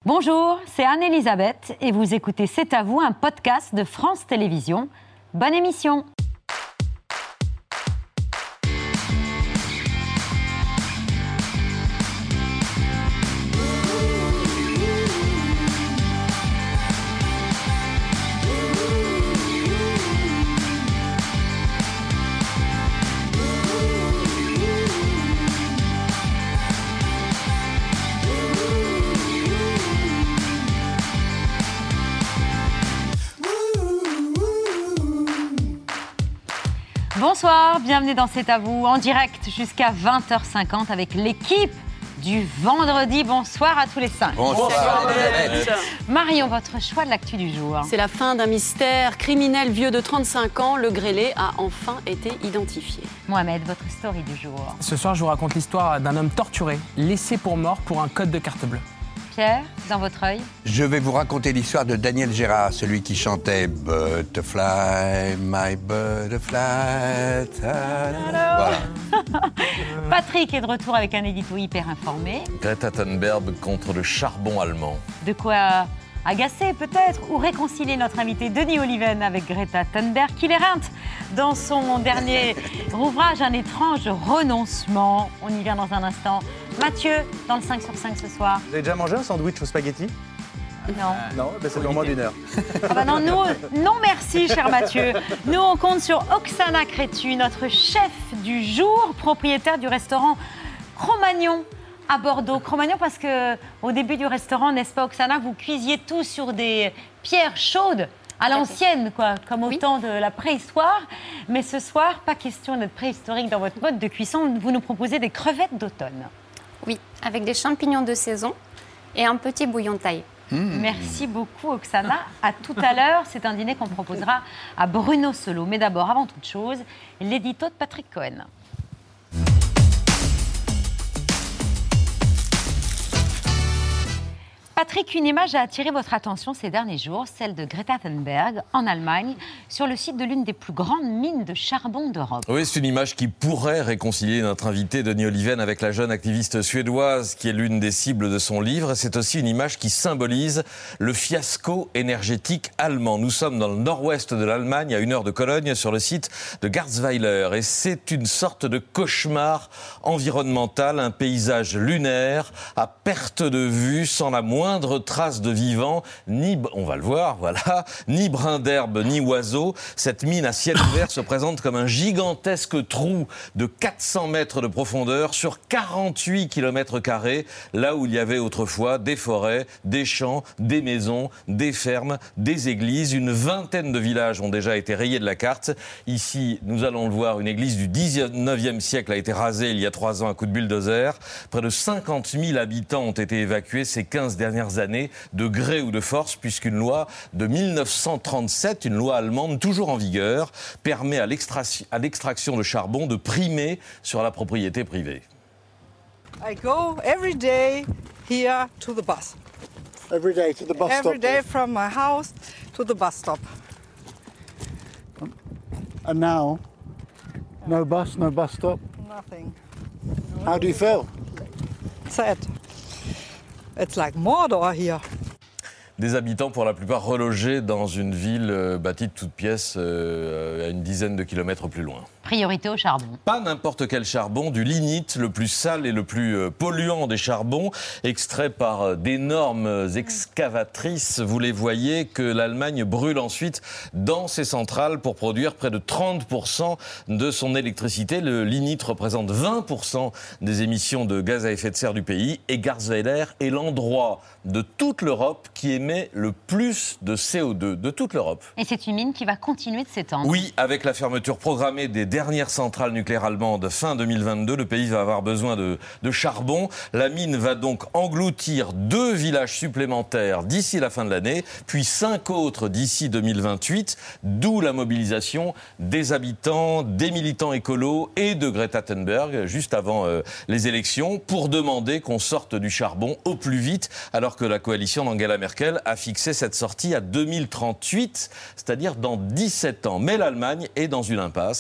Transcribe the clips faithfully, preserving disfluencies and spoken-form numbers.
Bonjour, c'est Anne-Elisabeth et vous écoutez C'est à vous, un podcast de France Télévisions. Bonne émission. Bonsoir, bienvenue dans C'est à vous, en direct jusqu'à vingt heures cinquante avec l'équipe du vendredi. Bonsoir à tous les cinq. Bonsoir. Marion, votre choix de l'actu du jour. C'est la fin d'un mystère criminel vieux de trente-cinq ans. Le grêlé a enfin été identifié. Mohamed, votre story du jour. Ce soir, je vous raconte l'histoire d'un homme torturé, laissé pour mort pour un code de carte bleue. Pierre, dans votre œil. Je vais vous raconter l'histoire de Daniel Gérard, celui qui chantait Butterfly, my butterfly. Voilà. Patrick est de retour avec un édito hyper informé. Greta Thunberg contre le charbon allemand. De quoi agacer peut-être ou réconcilier notre invité Denis Oliven avec Greta Thunberg qui l'éreinte dans son dernier ouvrage, Un étrange renoncement. On y vient dans un instant. Mathieu, dans le cinq sur cinq ce soir. Vous avez déjà mangé un sandwich au spaghetti ? Non. Non, ben c'est dans moins d'une heure. Ah bah non, nous, non merci, cher Mathieu. Nous, on compte sur Oksana Crétu, notre chef du jour, propriétaire du restaurant Cro-Magnon à Bordeaux. Cro-Magnon parce qu'au début du restaurant, n'est-ce pas, Oksana, vous cuisiez tout sur des pierres chaudes à l'ancienne, quoi, comme au Oui. temps de la préhistoire. Mais ce soir, pas question d'être préhistorique dans votre mode de cuisson. Vous nous proposez des crevettes d'automne. Oui, avec des champignons de saison et un petit bouillon thaï. Mmh. Merci beaucoup, Oksana. À tout à l'heure. C'est un dîner qu'on proposera à Bruno Solo. Mais d'abord, avant toute chose, l'édito de Patrick Cohen. Patrick, une image a attiré votre attention ces derniers jours, celle de Greta Thunberg, en Allemagne, sur le site de l'une des plus grandes mines de charbon d'Europe. Oui, c'est une image qui pourrait réconcilier notre invité Denis Oliven avec la jeune activiste suédoise qui est l'une des cibles de son livre. C'est aussi une image qui symbolise le fiasco énergétique allemand. Nous sommes dans le nord-ouest de l'Allemagne, à une heure de Cologne, sur le site de Garzweiler. Et c'est une sorte de cauchemar environnemental, un paysage lunaire, à perte de vue, sans la moindre moindre trace de vivant, ni, on va le voir, voilà, ni brin d'herbe, ni oiseau. Cette mine à ciel ouvert se présente comme un gigantesque trou de quatre cents mètres de profondeur sur quarante-huit kilomètres carrés, là où il y avait autrefois des forêts, des champs, des maisons, des fermes, des églises. Une vingtaine de villages ont déjà été rayés de la carte. Ici, nous allons le voir, une église du dix-neuvième siècle a été rasée il y a trois ans à coup de bulldozer. Près de cinquante mille habitants ont été évacués ces quinze dernières années, de gré ou de force, puisqu'une loi de mille neuf cent trente-sept, une loi allemande toujours en vigueur, permet à, l'extra- à l'extraction de charbon de primer sur la propriété privée. I go every day here to the bus. Every day to the bus stop? Every day from my house to the bus stop. And now, no bus, no bus stop? Nothing. How do you feel? Sad. It's like Mordor here. Des habitants pour la plupart relogés dans une ville euh, bâtie de toutes pièces euh, à une dizaine de kilomètres plus loin. Priorité au charbon. Pas n'importe quel charbon, du lignite, le plus sale et le plus euh, polluant des charbons, extrait par euh, d'énormes excavatrices. Vous les voyez, que l'Allemagne brûle ensuite dans ses centrales pour produire près de trente pour cent de son électricité. Le lignite représente vingt pour cent des émissions de gaz à effet de serre du pays. Et Garzweiler est l'endroit de toute l'Europe qui émet le plus de C O deux, de toute l'Europe. Et c'est une mine qui va continuer de s'étendre. Oui, avec la fermeture programmée des dernières centrales nucléaires allemandes fin deux mille vingt-deux, le pays va avoir besoin de, de charbon. La mine va donc engloutir deux villages supplémentaires d'ici la fin de l'année, puis cinq autres d'ici deux mille vingt-huit, d'où la mobilisation des habitants, des militants écolos et de Greta Thunberg, juste avant euh, les élections, pour demander qu'on sorte du charbon au plus vite, alors que la coalition d'Angela Merkel a fixé cette sortie à deux mille trente-huit, c'est-à-dire dans dix-sept ans. Mais l'Allemagne est dans une impasse. Euh,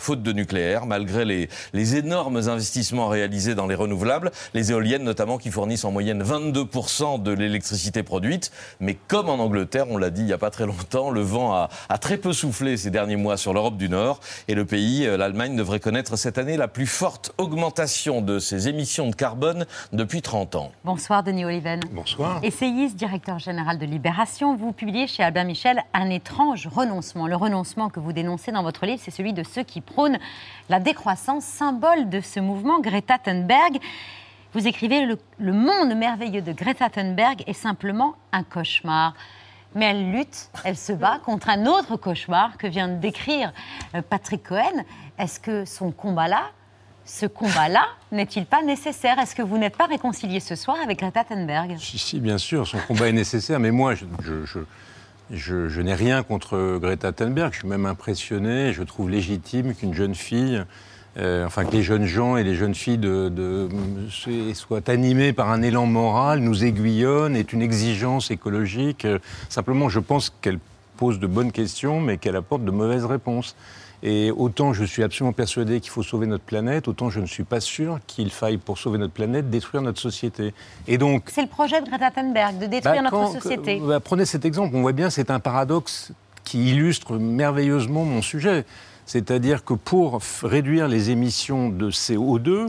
faute de nucléaire, malgré les, les énormes investissements réalisés dans les renouvelables, les éoliennes notamment qui fournissent en moyenne vingt-deux pour cent de l'électricité produite. Mais comme en Angleterre, on l'a dit il n'y a pas très longtemps, le vent a, a très peu soufflé ces derniers mois sur l'Europe du Nord. Et le pays, l'Allemagne, devrait connaître cette année la plus forte augmentation de ses émissions de carbone depuis trente ans. Bonsoir Denis Oliven. Bonsoir. Essayiste, directeur général de Libération, vous publiez chez Albin Michel Un étrange renoncement. Le renoncement que vous dénoncez dans votre livre, c'est celui de ceux qui prônent la décroissance, symbole de ce mouvement Greta Thunberg. Vous écrivez le, le monde merveilleux de Greta Thunberg est simplement un cauchemar. Mais elle lutte, elle se bat contre un autre cauchemar que vient de décrire Patrick Cohen. Est-ce que son combat-là, ce combat-là, n'est-il pas nécessaire ? Est-ce que vous n'êtes pas réconcilié ce soir avec Greta Thunberg ? Si, si, bien sûr, son combat est nécessaire, mais moi, je, je, je, je, je n'ai rien contre Greta Thunberg. Je suis même impressionné, je trouve légitime qu'une jeune fille... Euh, enfin, que les jeunes gens et les jeunes filles de, de, de, soient animés par un élan moral, nous aiguillonnent, est une exigence écologique. Euh, simplement, je pense qu'elle pose de bonnes questions, mais qu'elle apporte de mauvaises réponses. Et autant je suis absolument persuadé qu'il faut sauver notre planète, autant je ne suis pas sûr qu'il faille, pour sauver notre planète, détruire notre société. Et donc, c'est le projet de Greta Thunberg, de détruire bah, notre quand, société. Bah, prenez cet exemple, on voit bien, c'est un paradoxe qui illustre merveilleusement mon sujet. C'est-à-dire que pour réduire les émissions de C O deux,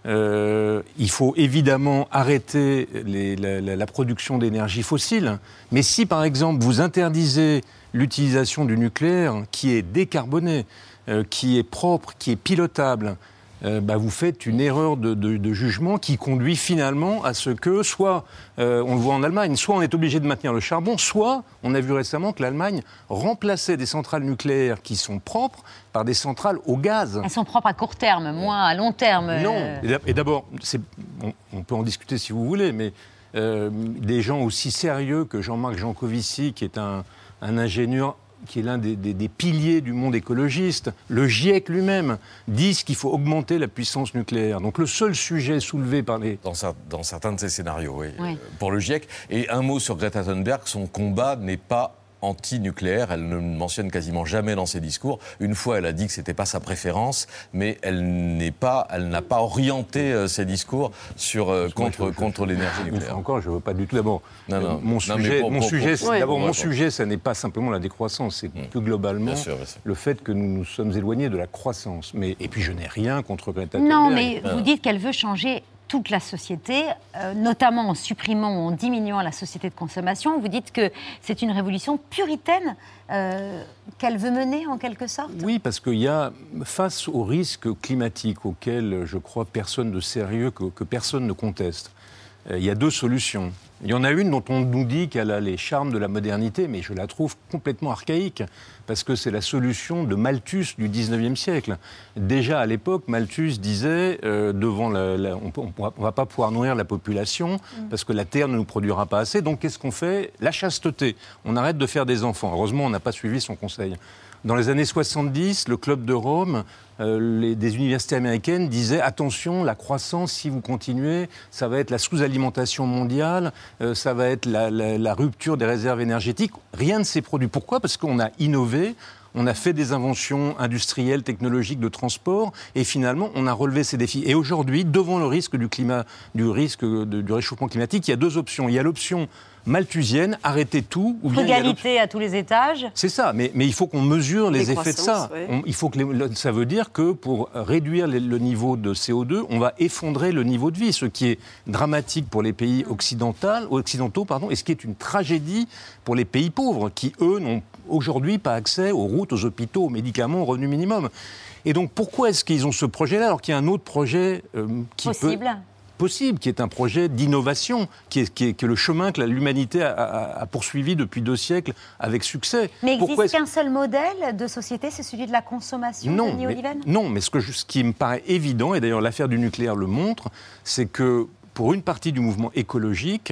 euh, il faut évidemment arrêter les, la, la, la production d'énergie fossile. Mais si, par exemple, vous interdisez l'utilisation du nucléaire, qui est décarboné, euh, qui est propre, qui est pilotable, Euh, bah, vous faites une erreur de, de, de jugement qui conduit finalement à ce que, soit, euh, on le voit en Allemagne, soit on est obligé de maintenir le charbon, soit on a vu récemment que l'Allemagne remplaçait des centrales nucléaires qui sont propres par des centrales au gaz. Elles sont propres à court terme, moins à long terme. Non. Et d'abord, c'est, on, on peut en discuter si vous voulez, mais euh, des gens aussi sérieux que Jean-Marc Jancovici, qui est un, un ingénieur qui est l'un des, des, des piliers du monde écologiste, le GIEC lui-même, disent qu'il faut augmenter la puissance nucléaire. Donc le seul sujet soulevé par les... Dans, dans certains de ces scénarios, oui, oui. Euh, pour le GIEC. Et un mot sur Greta Thunberg, son combat n'est pas anti-nucléaire, elle ne le mentionne quasiment jamais dans ses discours. Une fois, elle a dit que c'était pas sa préférence, mais elle n'est pas, elle n'a pas orienté euh, ses discours sur euh, contre je, je, contre je, l'énergie nucléaire. Une fois encore, je veux pas du tout. D'abord, non, non, euh, mon non, sujet, pour, mon pour, sujet, pour, ouais. d'abord ouais, mon ouais, sujet, ça n'est pas simplement la décroissance, c'est mmh. plus globalement bien sûr, bien sûr. le fait que nous nous sommes éloignés de la croissance. Mais et puis je n'ai rien contre Greta Thunberg. Non, mais vous dites qu'elle veut changer toute la société, euh, notamment en supprimant ou en diminuant la société de consommation. Vous dites que c'est une révolution puritaine euh, qu'elle veut mener, en quelque sorte ? Oui, parce qu'il y a, face aux risques climatiques auxquels, je crois, personne de sérieux, que, que personne ne conteste, euh, il y a deux solutions. Il y en a une dont on nous dit qu'elle a les charmes de la modernité, mais je la trouve complètement archaïque, parce que c'est la solution de Malthus du dix-neuvième siècle. Déjà à l'époque, Malthus disait, euh, devant la, la, on ne va pas pouvoir nourrir la population, mmh. parce que la terre ne nous produira pas assez, donc qu'est-ce qu'on fait ? La chasteté. On arrête de faire des enfants. Heureusement, on n'a pas suivi son conseil. Dans les années soixante-dix, le Club de Rome, euh, les, des universités américaines disaient « Attention, la croissance, si vous continuez, ça va être la sous-alimentation mondiale, euh, ça va être la, la, la rupture des réserves énergétiques. » Rien ne s'est produit. Pourquoi ? Parce qu'on a innové, on a fait des inventions industrielles, technologiques, de transport, et finalement, on a relevé ces défis. Et aujourd'hui, devant le risque du, climat, du, risque de, du réchauffement climatique, il y a deux options. Il y a l'option malthusienne, arrêter tout, ou bien frugalité à tous les étages. C'est ça, mais, mais il faut qu'on mesure les, les effets de ça. Ouais. On, il faut que les, ça veut dire que pour réduire les, le niveau de C O deux, on va effondrer le niveau de vie, ce qui est dramatique pour les pays occidentaux, occidentaux pardon, et ce qui est une tragédie pour les pays pauvres, qui, eux, n'ont aujourd'hui pas accès aux routes, aux hôpitaux, aux médicaments, au revenu minimum. Et donc, pourquoi est-ce qu'ils ont ce projet-là, alors qu'il y a un autre projet euh, qui possible. peut... possible, qui est un projet d'innovation, qui est, qui est, qui est le chemin que l'humanité a, a, a poursuivi depuis deux siècles avec succès. Mais existe qu'un seul modèle de société, c'est celui de la consommation, non, Denis mais, Oliven ? Non, mais ce, que je, ce qui me paraît évident, et d'ailleurs l'affaire du nucléaire le montre, c'est que pour une partie du mouvement écologique,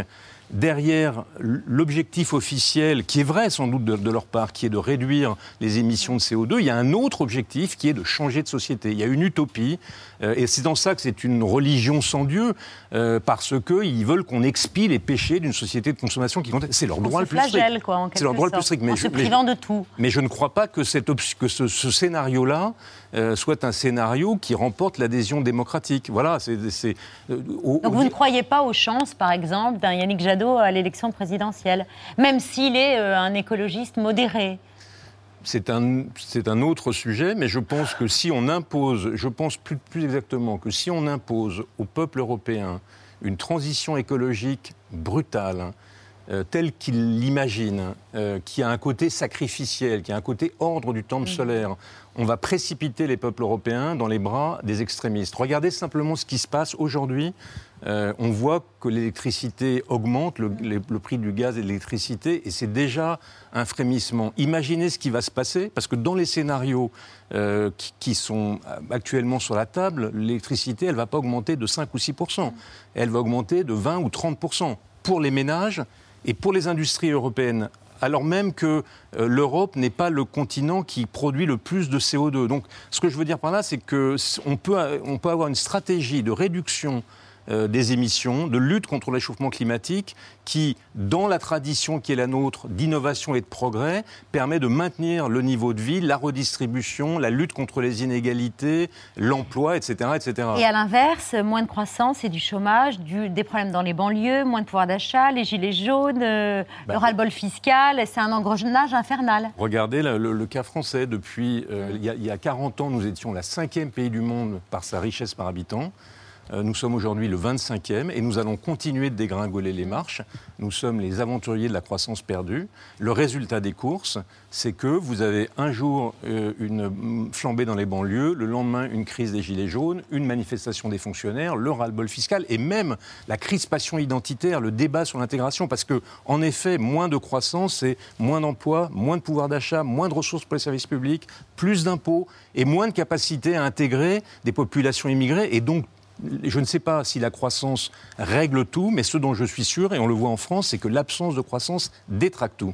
derrière l'objectif officiel, qui est vrai sans doute de, de leur part, qui est de réduire les émissions de C O deux, il y a un autre objectif qui est de changer de société. Il y a une utopie, euh, et c'est dans ça que c'est une religion sans Dieu, euh, parce qu'ils veulent qu'on expie les péchés d'une société de consommation qui compte. C'est leur droit le plus strict. Flagelle, quoi, en c'est leur droit le plus strict. Mais en je, se privant de tout. Mais je ne crois pas que, cette op- que ce, ce scénario-là euh, soit un scénario qui remporte l'adhésion démocratique. Voilà, c'est... c'est euh, au, Donc au... vous ne croyez pas aux chances, par exemple, d'un Yannick Jadot à l'élection présidentielle, même s'il est euh, un écologiste modéré? C'est un, c'est un autre sujet, mais je pense que si on impose, je pense plus, plus exactement que si on impose au peuple européen une transition écologique brutale, euh, telle qu'il l'imagine, euh, qui a un côté sacrificiel, qui a un côté ordre du temple solaire, on va précipiter les peuples européens dans les bras des extrémistes. Regardez simplement ce qui se passe aujourd'hui. Euh, on voit que l'électricité augmente, le, le, le prix du gaz et de l'électricité, et c'est déjà un frémissement. Imaginez ce qui va se passer, parce que dans les scénarios euh, qui, qui sont actuellement sur la table, l'électricité, elle ne va pas augmenter de cinq ou six pour cent. Elle va augmenter de vingt ou trente pour cent pour les ménages et pour les industries européennes, alors même que euh, l'Europe n'est pas le continent qui produit le plus de C O deux. Donc, ce que je veux dire par là, c'est qu'on peut, on peut avoir une stratégie de réduction euh, des émissions, de lutte contre le réchauffement climatique, qui, dans la tradition qui est la nôtre d'innovation et de progrès, permet de maintenir le niveau de vie, la redistribution, la lutte contre les inégalités, l'emploi, et cetera, et cetera. Et à l'inverse, moins de croissance et du chômage, du, des problèmes dans les banlieues, moins de pouvoir d'achat, les gilets jaunes, euh, bah, le ras-le-bol fiscal, c'est un engrenage infernal. Regardez le, le, le cas français. Depuis euh, il, y a, il y a quarante ans, nous étions la cinquième pays du monde par sa richesse par habitant. Nous sommes aujourd'hui le vingt-cinquième et nous allons continuer de dégringoler les marches. Nous sommes les aventuriers de la croissance perdue. Le résultat des courses, c'est que vous avez un jour euh, une flambée dans les banlieues, le lendemain une crise des gilets jaunes, une manifestation des fonctionnaires, le ras-le-bol fiscal et même la crispation identitaire, le débat sur l'intégration. Parce que, en effet, moins de croissance, c'est moins d'emplois, moins de pouvoir d'achat, moins de ressources pour les services publics, plus d'impôts et moins de capacité à intégrer des populations immigrées et donc je ne sais pas si la croissance règle tout, mais ce dont je suis sûr, et on le voit en France, c'est que l'absence de croissance détraque tout.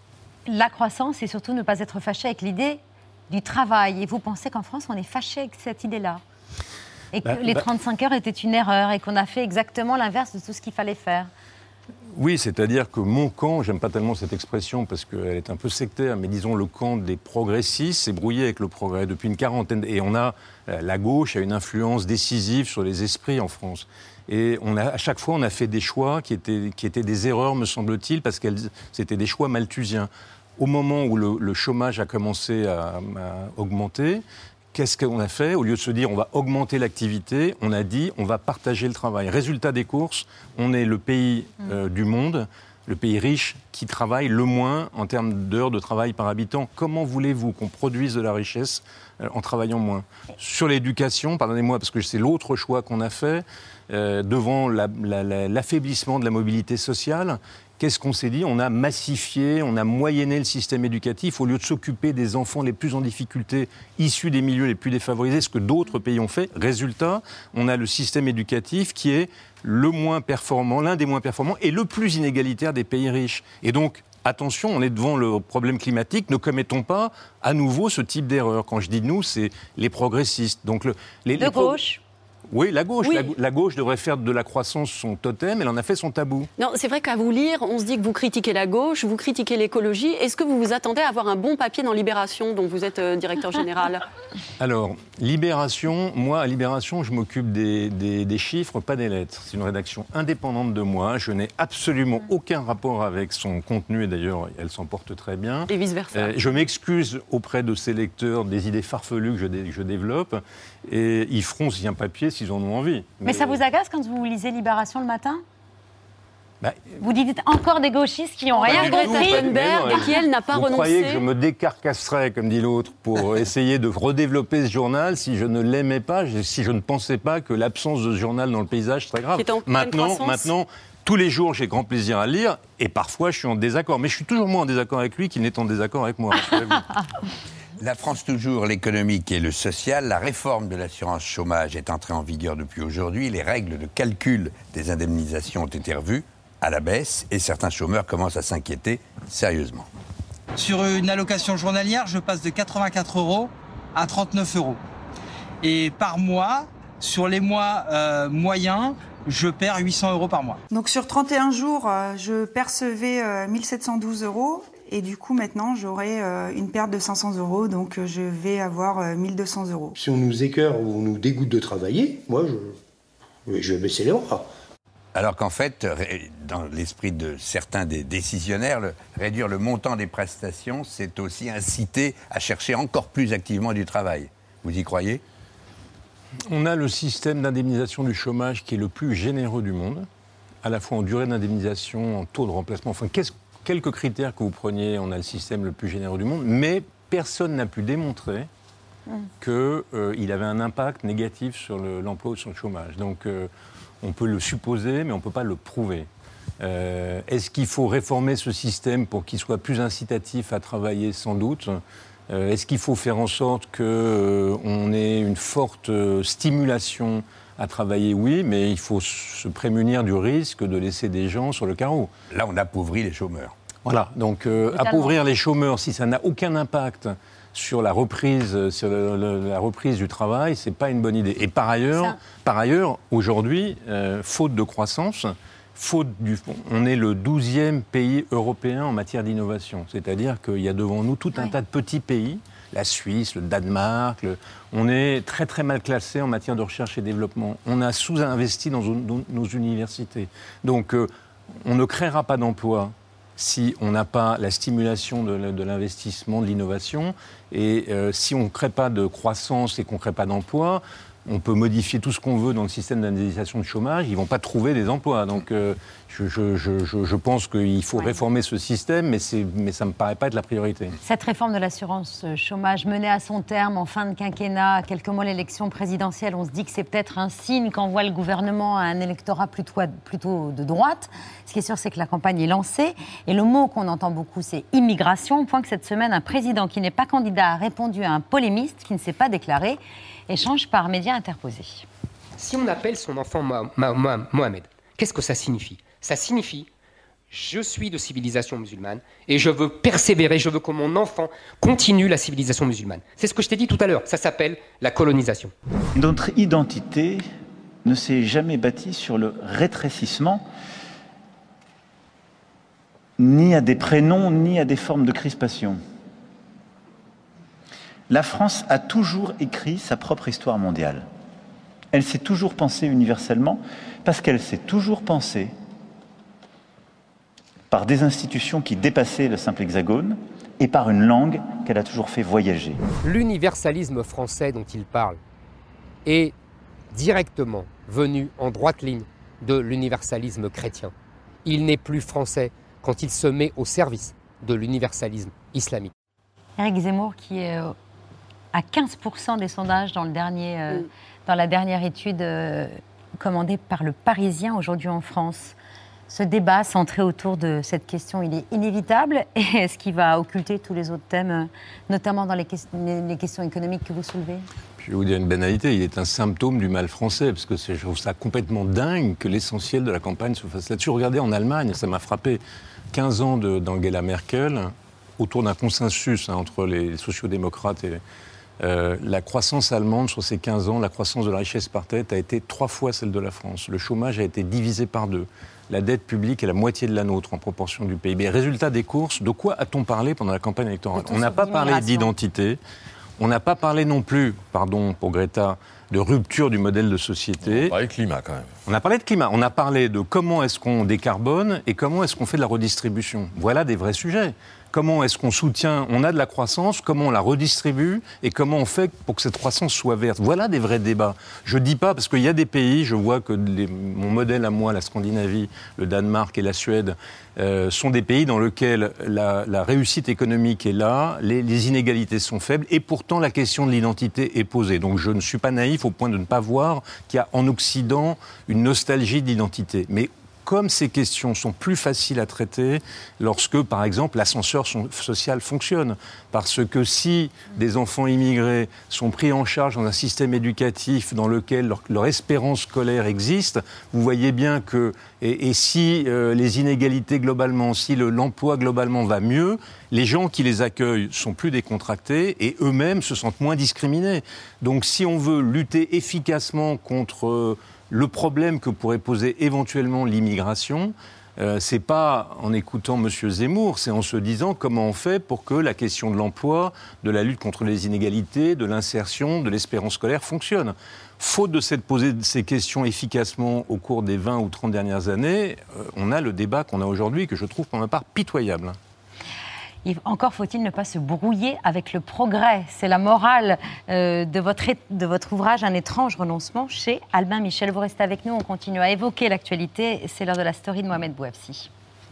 La croissance, c'est surtout ne pas être fâché avec l'idée du travail. Et vous pensez qu'en France, on est fâché avec cette idée-là? Et que bah, les bah... trente-cinq heures étaient une erreur et qu'on a fait exactement l'inverse de tout ce qu'il fallait faire? Oui, c'est-à-dire que mon camp, j'aime pas tellement cette expression parce qu'elle est un peu sectaire, mais disons le camp des progressistes s'est brouillé avec le progrès depuis une quarantaine. Et on a, la gauche a une influence décisive sur les esprits en France. Et on a, à chaque fois, on a fait des choix qui étaient, qui étaient des erreurs, me semble-t-il, parce que c'était des choix malthusiens. Au moment où le, le chômage a commencé à, à augmenter, qu'est-ce qu'on a fait? Au lieu de se dire on va augmenter l'activité, on a dit on va partager le travail. Résultat des courses, on est le pays euh, du monde, le pays riche qui travaille le moins en termes d'heures de travail par habitant. Comment voulez-vous qu'on produise de la richesse euh, en travaillant moins? Sur l'éducation, pardonnez-moi parce que c'est l'autre choix qu'on a fait, euh, devant la, la, la, l'affaiblissement de la mobilité sociale, qu'est-ce qu'on s'est dit? On a massifié, on a moyenné le système éducatif au lieu de s'occuper des enfants les plus en difficulté, issus des milieux les plus défavorisés, ce que d'autres pays ont fait. Résultat, on a le système éducatif qui est le moins performant, l'un des moins performants et le plus inégalitaire des pays riches. Et donc, attention, on est devant le problème climatique, ne commettons pas à nouveau ce type d'erreur. Quand je dis nous, c'est les progressistes. Donc le, les, de les pro- gauche. Oui, la gauche. Oui. La, la gauche devrait faire de la croissance son totem, elle en a fait son tabou. Non, c'est vrai qu'à vous lire, on se dit que vous critiquez la gauche, vous critiquez l'écologie. Est-ce que vous vous attendez à avoir un bon papier dans Libération, dont vous êtes euh, directeur général? Alors, Libération, moi, à Libération, je m'occupe des, des, des chiffres, pas des lettres. C'est une rédaction indépendante de moi. Je n'ai absolument aucun rapport avec son contenu, et d'ailleurs, elle s'en porte très bien. Et vice-versa. Euh, je m'excuse auprès de ces lecteurs des idées farfelues que je, dé, que je développe, et ils feront si un papier s'ils en ont envie. Mais, Mais ça vous agace quand vous lisez Libération le matin? Bah, vous dites encore des gauchistes qui n'ont rien compris. Thunberg et qui, elle, n'a pas vous renoncé. Vous croyez que je me décarcasserais, comme dit l'autre, pour essayer de redévelopper ce journal si je ne l'aimais pas, si je ne pensais pas que l'absence de ce journal dans le paysage serait grave. Maintenant, maintenant, tous les jours, j'ai grand plaisir à le lire et parfois, je suis en désaccord. Mais je suis toujours moins en désaccord avec lui qu'il n'est en désaccord avec moi. La France toujours, l'économique et le social. La réforme de l'assurance chômage est entrée en vigueur depuis aujourd'hui. Les règles de calcul des indemnisations ont été revues. à la baisse et certains chômeurs commencent à s'inquiéter sérieusement. Sur une allocation journalière, je passe de quatre-vingt-quatre euros à trente-neuf euros. Et par mois, sur les mois euh, moyens, je perds huit cents euros par mois. Donc sur trente et un jours, euh, je percevais euh, mille sept cent douze euros. Et du coup, maintenant, j'aurai euh, une perte de cinq cents euros. Donc je vais avoir euh, mille deux cents euros. Si on nous écœure ou on nous dégoûte de travailler, moi, je, je vais baisser les bras. Alors qu'en fait, dans l'esprit de certains des décisionnaires, le, réduire le montant des prestations, c'est aussi inciter à chercher encore plus activement du travail. Vous y croyez ? On a le système d'indemnisation du chômage qui est le plus généreux du monde, à la fois en durée d'indemnisation, en taux de remplacement. Enfin, quelques critères que vous preniez, on a le système le plus généreux du monde, mais personne n'a pu démontrer mmh. qu'il euh, avait un impact négatif sur le, l'emploi ou sur le chômage. Donc, euh, on peut le supposer, mais on ne peut pas le prouver. Euh, est-ce qu'il faut réformer ce système pour qu'il soit plus incitatif à travailler ? Sans doute. Euh, est-ce qu'il faut faire en sorte qu'on euh, ait une forte euh, stimulation à travailler ? Oui, mais il faut se prémunir du risque de laisser des gens sur le carreau. Là, on appauvrit les chômeurs. Voilà, donc euh, appauvrir les chômeurs, si ça n'a aucun impact sur la reprise, sur le, le, la reprise du travail, c'est pas une bonne idée. Et par ailleurs, par ailleurs aujourd'hui, euh, faute de croissance, faute du, on est le douzième pays européen en matière d'innovation. C'est-à-dire qu'il y a devant nous tout un oui. tas de petits pays, la Suisse, le Danemark, le, on est très très mal classé en matière de recherche et développement. On a sous-investi dans, dans nos universités. Donc euh, on ne créera pas d'emplois si on n'a pas la stimulation de, de l'investissement, de l'innovation, et euh, si on ne crée pas de croissance et qu'on ne crée pas d'emploi, on peut modifier tout ce qu'on veut dans le système d'indemnisation de chômage, ils ne vont pas trouver des emplois. Donc euh, je, je, je, je pense qu'il faut ouais. réformer ce système, mais, c'est, mais ça ne me paraît pas être la priorité. Cette réforme de l'assurance chômage menée à son terme en fin de quinquennat, quelques mois de l'élection présidentielle, on se dit que c'est peut-être un signe qu'envoie le gouvernement à un électorat plutôt, plutôt de droite. Ce qui est sûr, c'est que la campagne est lancée. Et le mot qu'on entend beaucoup, c'est immigration, au point que cette semaine, un président qui n'est pas candidat a répondu à un polémiste qui ne s'est pas déclaré. Échange par médias interposés. Si on appelle son enfant Mohamed, qu'est-ce que ça signifie ? Ça signifie « je suis de civilisation musulmane et je veux persévérer, je veux que mon enfant continue la civilisation musulmane ». C'est ce que je t'ai dit tout à l'heure, ça s'appelle la colonisation. Notre identité ne s'est jamais bâtie sur le rétrécissement, ni à des prénoms, ni à des formes de crispation. La France a toujours écrit sa propre histoire mondiale. Elle s'est toujours pensée universellement parce qu'elle s'est toujours pensée par des institutions qui dépassaient le simple hexagone et par une langue qu'elle a toujours fait voyager. L'universalisme français dont il parle est directement venu en droite ligne de l'universalisme chrétien. Il n'est plus français quand il se met au service de l'universalisme islamique. Éric Zemmour qui est à quinze pour cent des sondages dans, le dernier, euh, mm. dans la dernière étude euh, commandée par le Parisien aujourd'hui en France. Ce débat centré autour de cette question, il est inévitable. Et est-ce qu'il va occulter tous les autres thèmes, notamment dans les, que- les questions économiques que vous soulevez ? Je vais vous dire une banalité, il est un symptôme du mal français, parce que c'est, je trouve ça complètement dingue que l'essentiel de la campagne se fasse là-dessus. Regardez, en Allemagne, ça m'a frappé, quinze ans de, d'Angela Merkel, autour d'un consensus hein, entre les sociodémocrates et... Euh, la croissance allemande sur ces quinze ans, la croissance de la richesse par tête a été trois fois celle de la France. Le chômage a été divisé par deux. La dette publique est la moitié de la nôtre en proportion du P I B. Résultat des courses, de quoi a-t-on parlé pendant la campagne électorale ? On n'a pas parlé d'identité, on n'a pas parlé non plus, pardon pour Greta, de rupture du modèle de société. On a parlé de climat quand même. On a parlé de climat, on a parlé de comment est-ce qu'on décarbone et comment est-ce qu'on fait de la redistribution. Voilà des vrais sujets. Comment est-ce qu'on soutient, on a de la croissance, comment on la redistribue et comment on fait pour que cette croissance soit verte. Voilà des vrais débats. Je ne dis pas, parce qu'il y a des pays, je vois que les, mon modèle à moi, la Scandinavie, le Danemark et la Suède, euh, sont des pays dans lesquels la, la réussite économique est là, les, les inégalités sont faibles et pourtant la question de l'identité est posée. Donc je ne suis pas naïf au point de ne pas voir qu'il y a en Occident une nostalgie d'identité. Mais comme ces questions sont plus faciles à traiter lorsque, par exemple, l'ascenseur social fonctionne. Parce que si des enfants immigrés sont pris en charge dans un système éducatif dans lequel leur, leur espérance scolaire existe, vous voyez bien que, et, et si euh, les inégalités globalement, si le, l'emploi globalement va mieux, les gens qui les accueillent sont plus décontractés et eux-mêmes se sentent moins discriminés. Donc si on veut lutter efficacement contre euh, le problème que pourrait poser éventuellement l'immigration, euh, c'est pas en écoutant M. Zemmour, c'est en se disant comment on fait pour que la question de l'emploi, de la lutte contre les inégalités, de l'insertion, de l'espérance scolaire fonctionne. Faute de s'être posé ces questions efficacement au cours des vingt ou trente dernières années, euh, on a le débat qu'on a aujourd'hui que je trouve pour ma part pitoyable. Encore faut-il ne pas se brouiller avec le progrès. C'est la morale euh, de, votre, de votre ouvrage « Un étrange renoncement » chez Albin Michel. Vous restez avec nous, on continue à évoquer l'actualité. C'est l'heure de la story de Mohamed Bouafsi.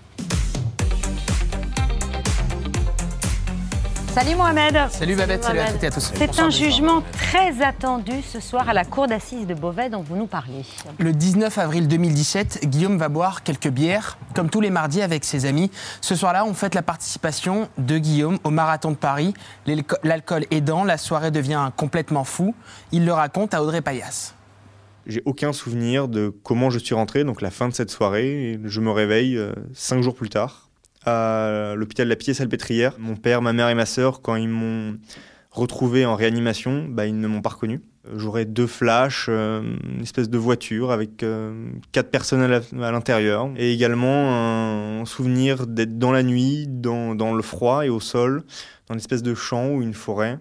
Salut Mohamed. Salut Babette, salut, salut à toutes et à tous. C'est un jugement très attendu ce soir à la cour d'assises de Beauvais dont vous nous parliez. Le dix-neuf avril deux mille dix-sept, Guillaume va boire quelques bières, comme tous les mardis avec ses amis. Ce soir-là, on fête la participation de Guillaume au Marathon de Paris. L'alcool aidant, la soirée devient complètement fou. Il le raconte à Audrey Payas. J'ai aucun souvenir de comment je suis rentré, donc la fin de cette soirée. Je me réveille euh, cinq jours plus tard à l'hôpital de la Pitié-Salpêtrière. Mon père, ma mère et ma sœur, quand ils m'ont retrouvé en réanimation, bah, ils ne m'ont pas reconnu. J'aurais deux flashs, euh, une espèce de voiture avec euh, quatre personnes à, la, à l'intérieur. Et également un souvenir d'être dans la nuit, dans, dans le froid et au sol, dans une espèce de champ ou une forêt.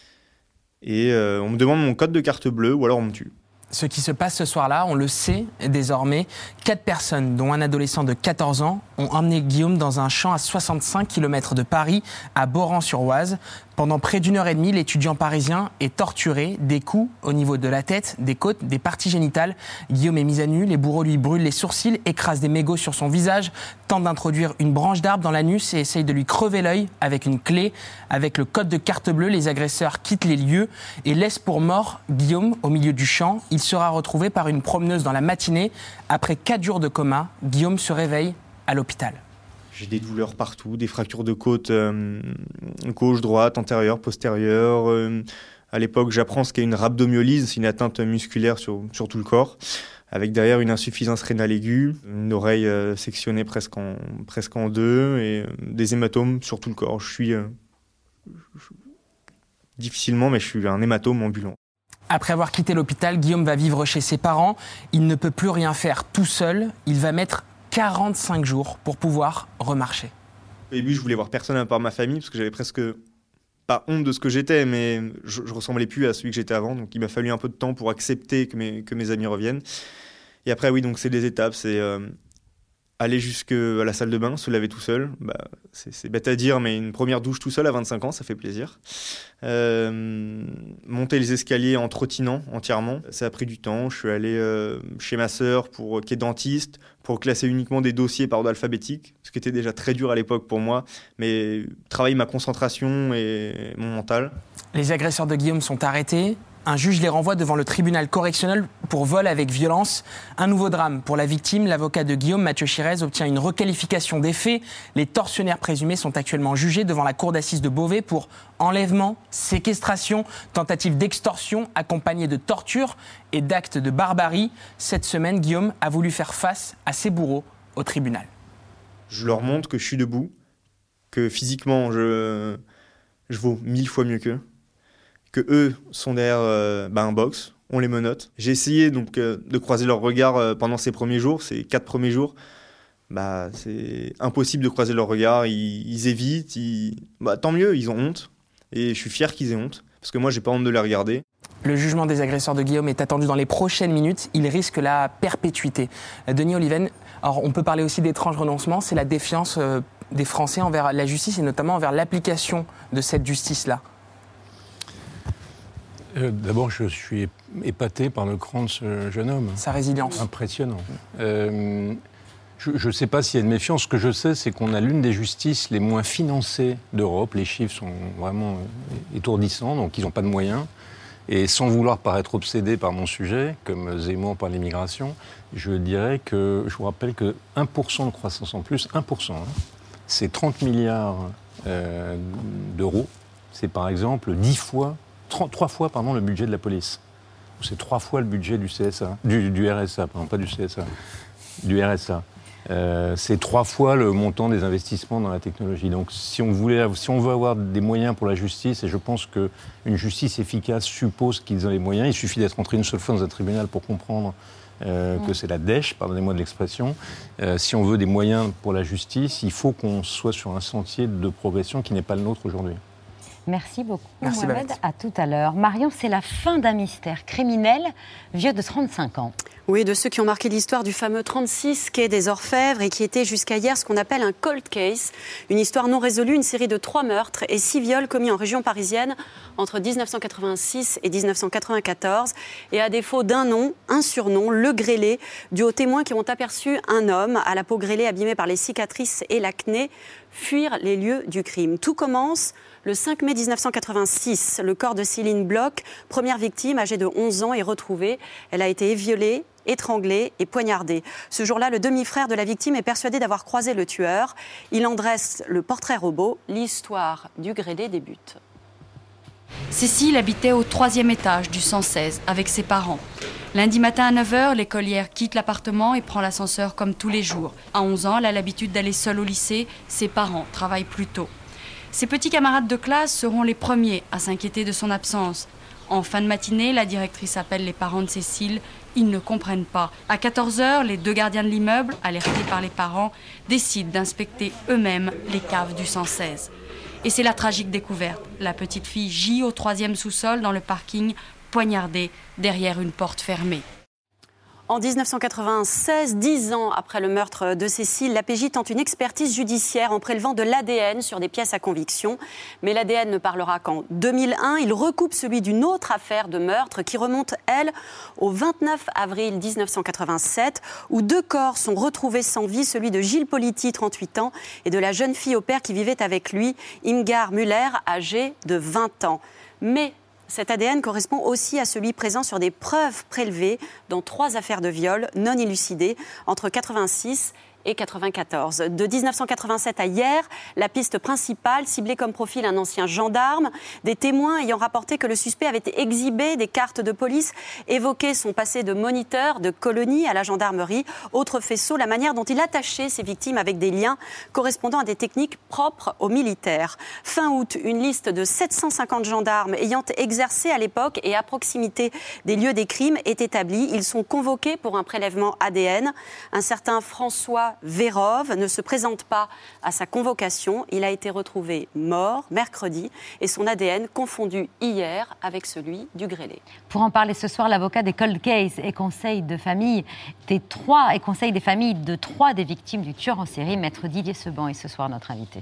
Et euh, on me demande mon code de carte bleue ou alors on me tue. Ce qui se passe ce soir-là, on le sait désormais, quatre personnes, dont un adolescent de quatorze ans, ont emmené Guillaume dans un champ à soixante-cinq kilomètres de Paris, à Boran-sur-Oise. Pendant près d'une heure et demie, l'étudiant parisien est torturé, des coups au niveau de la tête, des côtes, des parties génitales. Guillaume est mis à nu, les bourreaux lui brûlent les sourcils, écrasent des mégots sur son visage, tentent d'introduire une branche d'arbre dans l'anus et essayent de lui crever l'œil avec une clé. Avec le code de carte bleue, les agresseurs quittent les lieux et laissent pour mort Guillaume au milieu du champ. Il sera retrouvé par une promeneuse dans la matinée. Après quatre jours de coma, Guillaume se réveille à l'hôpital. J'ai des douleurs partout, des fractures de côte euh, gauche, droite, antérieure, postérieure. Euh, à l'époque, j'apprends ce qu'est une rhabdomyolyse, c'est une atteinte musculaire sur, sur tout le corps, avec derrière une insuffisance rénale aiguë, une oreille euh, sectionnée presque en, presque en deux et euh, des hématomes sur tout le corps. Je suis, euh, je, difficilement, mais je suis un hématome ambulant. Après avoir quitté l'hôpital, Guillaume va vivre chez ses parents. Il ne peut plus rien faire tout seul. Il va mettre quarante-cinq jours pour pouvoir remarcher. Au début, je voulais voir personne à part ma famille, parce que j'avais presque pas honte de ce que j'étais, mais je, je ressemblais plus à celui que j'étais avant. Donc il m'a fallu un peu de temps pour accepter que mes, que mes amis reviennent. Et après, oui, donc c'est des étapes. C'est euh, aller jusqu'à la salle de bain, se laver tout seul. Bah, c'est, c'est bête à dire, mais une première douche tout seul à vingt-cinq ans, ça fait plaisir. Euh, monter les escaliers en trottinant entièrement, ça a pris du temps. Je suis allé euh, chez ma sœur, pour, qui est dentiste, pour classer uniquement des dossiers par ordre alphabétique, ce qui était déjà très dur à l'époque pour moi, mais travailler ma concentration et mon mental. Les agresseurs de Guillaume sont arrêtés. Un juge les renvoie devant le tribunal correctionnel pour vol avec violence. Un nouveau drame pour la victime. L'avocat de Guillaume, Mathieu Chirez, obtient une requalification des faits. Les tortionnaires présumés sont actuellement jugés devant la cour d'assises de Beauvais pour enlèvement, séquestration, tentative d'extorsion accompagnée de torture et d'actes de barbarie. Cette semaine, Guillaume a voulu faire face à ses bourreaux au tribunal. Je leur montre que je suis debout, que physiquement, je, je vaux mille fois mieux qu'eux. Que eux sont derrière euh, bah, un box, on les menotte. J'ai essayé donc euh, de croiser leur regard euh, pendant ces premiers jours, ces quatre premiers jours. Bah, c'est impossible de croiser leur regard, ils, ils évitent, ils... Bah, tant mieux, ils ont honte. Et je suis fier qu'ils aient honte, parce que moi j'ai pas honte de les regarder. Le jugement des agresseurs de Guillaume est attendu dans les prochaines minutes. Il risque la perpétuité. Denis Oliven, alors on peut parler aussi d'étrange renoncement, c'est la défiance euh, des Français envers la justice et notamment envers l'application de cette justice-là. Euh, d'abord, je suis épaté par le cran de ce jeune homme. Sa résilience. Impressionnant. Euh, je ne sais pas s'il y a une méfiance. Ce que je sais, c'est qu'on a l'une des justices les moins financées d'Europe. Les chiffres sont vraiment étourdissants, donc ils n'ont pas de moyens. Et sans vouloir paraître obsédé par mon sujet, comme Zemmour par l'immigration, je dirais que, je vous rappelle que un pour cent de croissance en plus, un pour cent, hein, c'est trente milliards euh, d'euros. C'est par exemple dix fois, trente, trois fois pardon, le budget de la police. C'est trois fois le budget du C S A, du, du R S A, pardon, pas du C S A, du R S A. Euh, c'est trois fois le montant des investissements dans la technologie. Donc si on, voulait, si on veut avoir des moyens pour la justice, et je pense qu'une justice efficace suppose qu'ils ont les moyens, il suffit d'être entré une seule fois dans un tribunal pour comprendre euh, que c'est la dèche, pardonnez-moi de l'expression. Euh, si on veut des moyens pour la justice, il faut qu'on soit sur un sentier de progression qui n'est pas le nôtre aujourd'hui. Merci beaucoup, Merci, Mohamed. Babette. À tout à l'heure. Marion, c'est la fin d'un mystère criminel, vieux de trente-cinq ans. Oui, de ceux qui ont marqué l'histoire du fameux trente-six quai des Orfèvres et qui était jusqu'à hier ce qu'on appelle un cold case, une histoire non résolue, une série de trois meurtres et six viols commis en région parisienne entre dix-neuf cent quatre-vingt-six et dix-neuf cent quatre-vingt-quatorze. Et à défaut d'un nom, un surnom, le grêlé, dû aux témoins qui ont aperçu un homme à la peau grêlée abîmée par les cicatrices et l'acné fuir les lieux du crime. Tout commence le cinq mai dix-neuf cent quatre-vingt-six. Le corps de Céline Bloch, première victime, âgée de onze ans, est retrouvé. Elle a été violée, étranglée et poignardée. Ce jour-là, le demi-frère de la victime est persuadé d'avoir croisé le tueur. Il en dresse le portrait robot. L'histoire du grêlé débute. Cécile habitait au troisième étage du cent seize avec ses parents. Lundi matin à neuf heures, l'écolière quitte l'appartement et prend l'ascenseur comme tous les jours. À onze ans, elle a l'habitude d'aller seule au lycée. Ses parents travaillent plus tôt. Ses petits camarades de classe seront les premiers à s'inquiéter de son absence. En fin de matinée, la directrice appelle les parents de Cécile. Ils ne comprennent pas. À quatorze heures, les deux gardiens de l'immeuble, alertés par les parents, décident d'inspecter eux-mêmes les caves du cent seize. Et c'est la tragique découverte. La petite fille gît au troisième sous-sol dans le parking, poignardée derrière une porte fermée. En dix-neuf cent quatre-vingt-seize, dix ans après le meurtre de Cécile, l'A P J tente une expertise judiciaire en prélevant de l'A D N sur des pièces à conviction. Mais l'A D N ne parlera qu'en deux mille un. Il recoupe celui d'une autre affaire de meurtre qui remonte, elle, au vingt-neuf avril dix-neuf cent quatre-vingt-sept, où deux corps sont retrouvés sans vie, celui de Gilles Politi, trente-huit ans, et de la jeune fille au père qui vivait avec lui, Imgar Müller, âgée de vingt ans. Mais cet A D N correspond aussi à celui présent sur des preuves prélevées dans trois affaires de viol non élucidées entre quatre-vingt-six et quatre-vingt-quatorze. De dix-neuf cent quatre-vingt-sept à hier, la piste principale ciblait comme profil un ancien gendarme. Des témoins ayant rapporté que le suspect avait exhibé des cartes de police évoquaient son passé de moniteur de colonie à la gendarmerie. Autre faisceau, la manière dont il attachait ses victimes avec des liens correspondant à des techniques propres aux militaires. Fin août, une liste de sept cent cinquante gendarmes ayant exercé à l'époque et à proximité des lieux des crimes est établie. Ils sont convoqués pour un prélèvement A D N. Un certain François Vérove ne se présente pas à sa convocation. Il a été retrouvé mort mercredi et son A D N confondu hier avec celui du grêlé. Pour en parler ce soir, l'avocat des cold cases et conseil de famille des trois et conseil des familles de trois des victimes du tueur en série, maître Didier Seban est ce soir notre invité.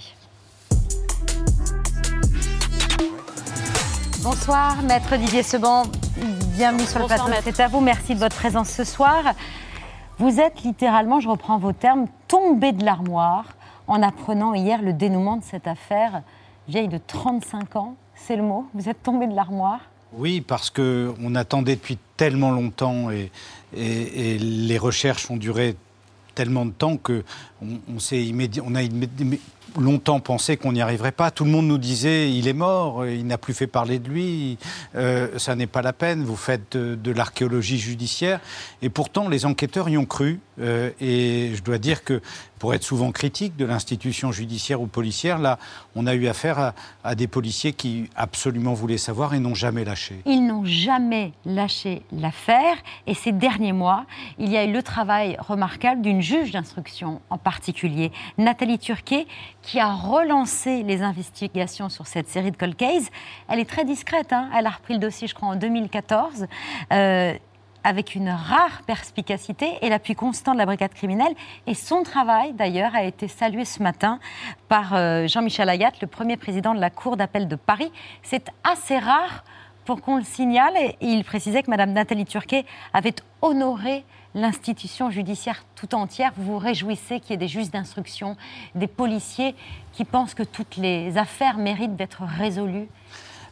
Bonsoir, maître Didier Seban. Bienvenue sur le Bonsoir, plateau. maître. C'est à vous. Merci de votre présence ce soir. Vous êtes littéralement, je reprends vos termes, tombé de l'armoire en apprenant hier le dénouement de cette affaire vieille de trente-cinq ans. C'est le mot. Vous êtes tombé de l'armoire ? Oui, parce qu'on attendait depuis tellement longtemps et, et, et les recherches ont duré tellement de temps qu'on on s'est immédi- on a immédi- longtemps pensé qu'on n'y arriverait pas. Tout le monde nous disait il est mort, il n'a plus fait parler de lui, euh, ça n'est pas la peine, vous faites de, de l'archéologie judiciaire. Et pourtant, les enquêteurs y ont cru. Euh, et je dois dire que, pour être souvent critique de l'institution judiciaire ou policière, là, on a eu affaire à, à des policiers qui absolument voulaient savoir et n'ont jamais lâché. Ils n'ont jamais lâché l'affaire. Et ces derniers mois, il y a eu le travail remarquable d'une juge d'instruction en particulier, Nathalie Turquet, qui a relancé les investigations sur cette série de cold cases. Elle est très discrète, hein. Elle a repris le dossier, je crois, en deux mille quatorze, euh, avec une rare perspicacité et l'appui constant de la brigade criminelle. Et son travail, d'ailleurs, a été salué ce matin par euh, Jean-Michel Ayat, le premier président de la Cour d'appel de Paris. C'est assez rare pour qu'on le signale. Et il précisait que Mme Nathalie Turquet avait honoré l'institution judiciaire tout entière. Vous vous réjouissez qu'il y ait des juges d'instruction, des policiers qui pensent que toutes les affaires méritent d'être résolues ?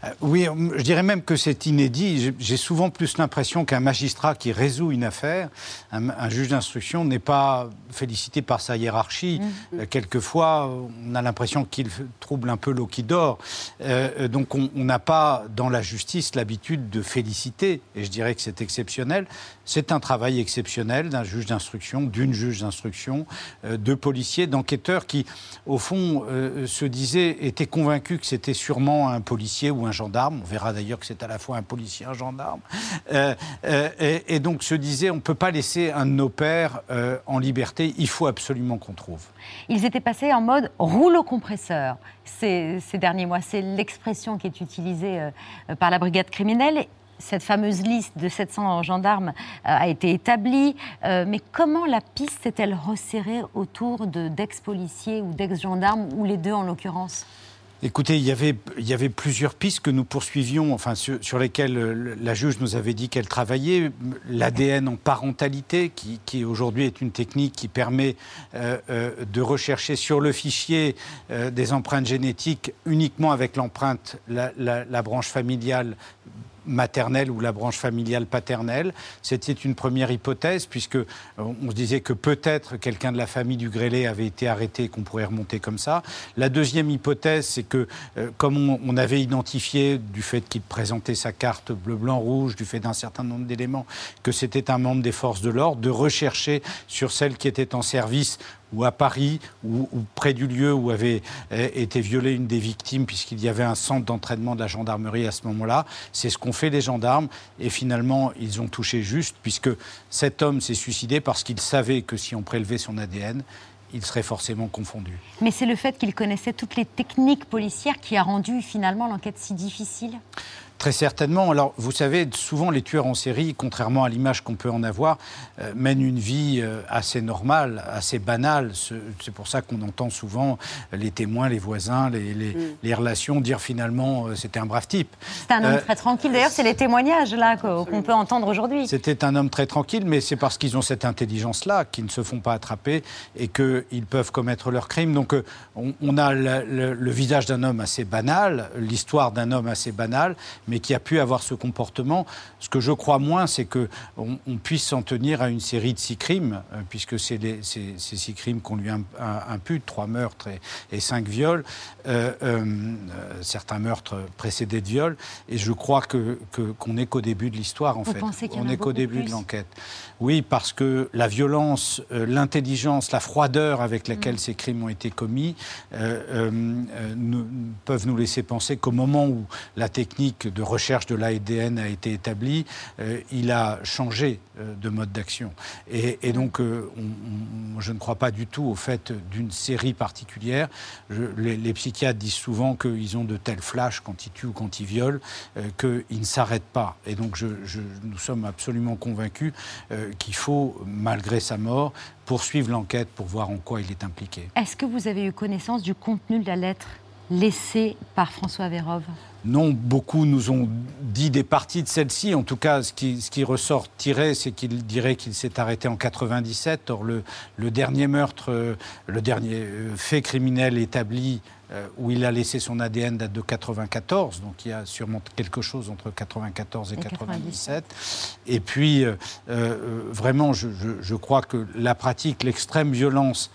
Euh, oui, je dirais même que c'est inédit. J'ai souvent plus l'impression qu'un magistrat qui résout une affaire, un, un juge d'instruction, n'est pas félicité par sa hiérarchie. Mmh. Euh, quelquefois, on a l'impression qu'il trouble un peu l'eau qui dort. Euh, donc on n'a pas, dans la justice, l'habitude de féliciter, et je dirais que c'est exceptionnel. C'est un travail exceptionnel d'un juge d'instruction, d'une juge d'instruction, euh, de policiers, d'enquêteurs qui, au fond, euh, se disaient, étaient convaincus que c'était sûrement un policier ou un gendarme. On verra d'ailleurs que c'est à la fois un policier et un gendarme. Euh, euh, et, et donc se disaient, on ne peut pas laisser un de nos pères euh, en liberté, il faut absolument qu'on trouve. Ils étaient passés en mode rouleau compresseur ces, ces derniers mois. C'est l'expression qui est utilisée euh, par la brigade criminelle. Cette fameuse liste de sept cents gendarmes euh, a été établie. Euh, mais comment la piste s'est-elle resserrée autour de, d'ex-policiers ou d'ex-gendarmes, ou les deux en l'occurrence ? Écoutez, il y avait, il y avait plusieurs pistes que nous poursuivions, enfin, sur, sur lesquelles la juge nous avait dit qu'elle travaillait. L'A D N en parentalité, qui, qui aujourd'hui est une technique qui permet euh, euh, de rechercher sur le fichier euh, des empreintes génétiques uniquement avec l'empreinte, la, la, la branche familiale maternelle ou la branche familiale paternelle. C'était une première hypothèse, puisque euh, on se disait que peut-être quelqu'un de la famille du grêlé avait été arrêté et qu'on pourrait remonter comme ça. La deuxième hypothèse, c'est que euh, comme on, on avait identifié, du fait qu'il présentait sa carte bleu-blanc-rouge, du fait d'un certain nombre d'éléments, que c'était un membre des forces de l'ordre, de rechercher sur celles qui étaient en service ou à Paris, ou, ou près du lieu où avait euh, été violée une des victimes, puisqu'il y avait un centre d'entraînement de la gendarmerie à ce moment-là. C'est ce qu'ont fait les gendarmes, et finalement, ils ont touché juste, puisque cet homme s'est suicidé parce qu'il savait que si on prélevait son A D N, il serait forcément confondu. Mais c'est le fait qu'il connaissait toutes les techniques policières qui a rendu finalement l'enquête si difficile ? Très certainement. Alors, vous savez, souvent les tueurs en série, contrairement à l'image qu'on peut en avoir, euh, mènent une vie euh, assez normale, assez banale. C'est pour ça qu'on entend souvent les témoins, les voisins, les, les, mm. les relations dire finalement euh, c'était un brave type. C'est un homme euh, très tranquille. D'ailleurs, c'est les témoignages là qu'on peut entendre aujourd'hui. C'était un homme très tranquille, mais c'est parce qu'ils ont cette intelligence-là qu'ils ne se font pas attraper et qu'ils peuvent commettre leurs crimes. Donc, euh, on, on a le, le, le visage d'un homme assez banal, l'histoire d'un homme assez banal, mais qui a pu avoir ce comportement. Ce que je crois moins, c'est qu'on on puisse s'en tenir à une série de six crimes, euh, puisque c'est ces six crimes qu'on lui impute, trois meurtres et, et cinq viols, euh, euh, certains meurtres précédés de viols, et je crois que, que, qu'on n'est qu'au début de l'histoire, en Vous fait. Pensez qu'il y en on a n'est qu'au début plus. de l'enquête. Oui, parce que la violence, euh, l'intelligence, la froideur avec laquelle mmh. ces crimes ont été commis euh, euh, nous, peuvent nous laisser penser qu'au moment où la technique de recherche de l'A D N a été établie, euh, il a changé euh, de mode d'action. Et, et donc, euh, on, on, je ne crois pas du tout au fait d'une série particulière. Je, les, les psychiatres disent souvent qu'ils ont de tels flashs quand ils tuent ou quand ils violent, euh, qu'ils ne s'arrêtent pas. Et donc, je, je, nous sommes absolument convaincus euh, qu'il faut, malgré sa mort, poursuivre l'enquête pour voir en quoi il est impliqué. Est-ce que vous avez eu connaissance du contenu de la lettre laissée par François Vérove ? Non, beaucoup nous ont dit des parties de celle-ci. En tout cas, ce qui, ce qui ressort tiré, c'est qu'il dirait qu'il s'est arrêté en quatre-vingt-dix-sept. Or, le, le dernier meurtre, euh, le dernier euh, fait criminel établi euh, où il a laissé son A D N date de quatre-vingt-quatorze. Donc, il y a sûrement quelque chose entre quatre-vingt-quatorze et, et quatre-vingt-dix-sept. Et puis, euh, euh, vraiment, je, je, je crois que la pratique, l'extrême violence,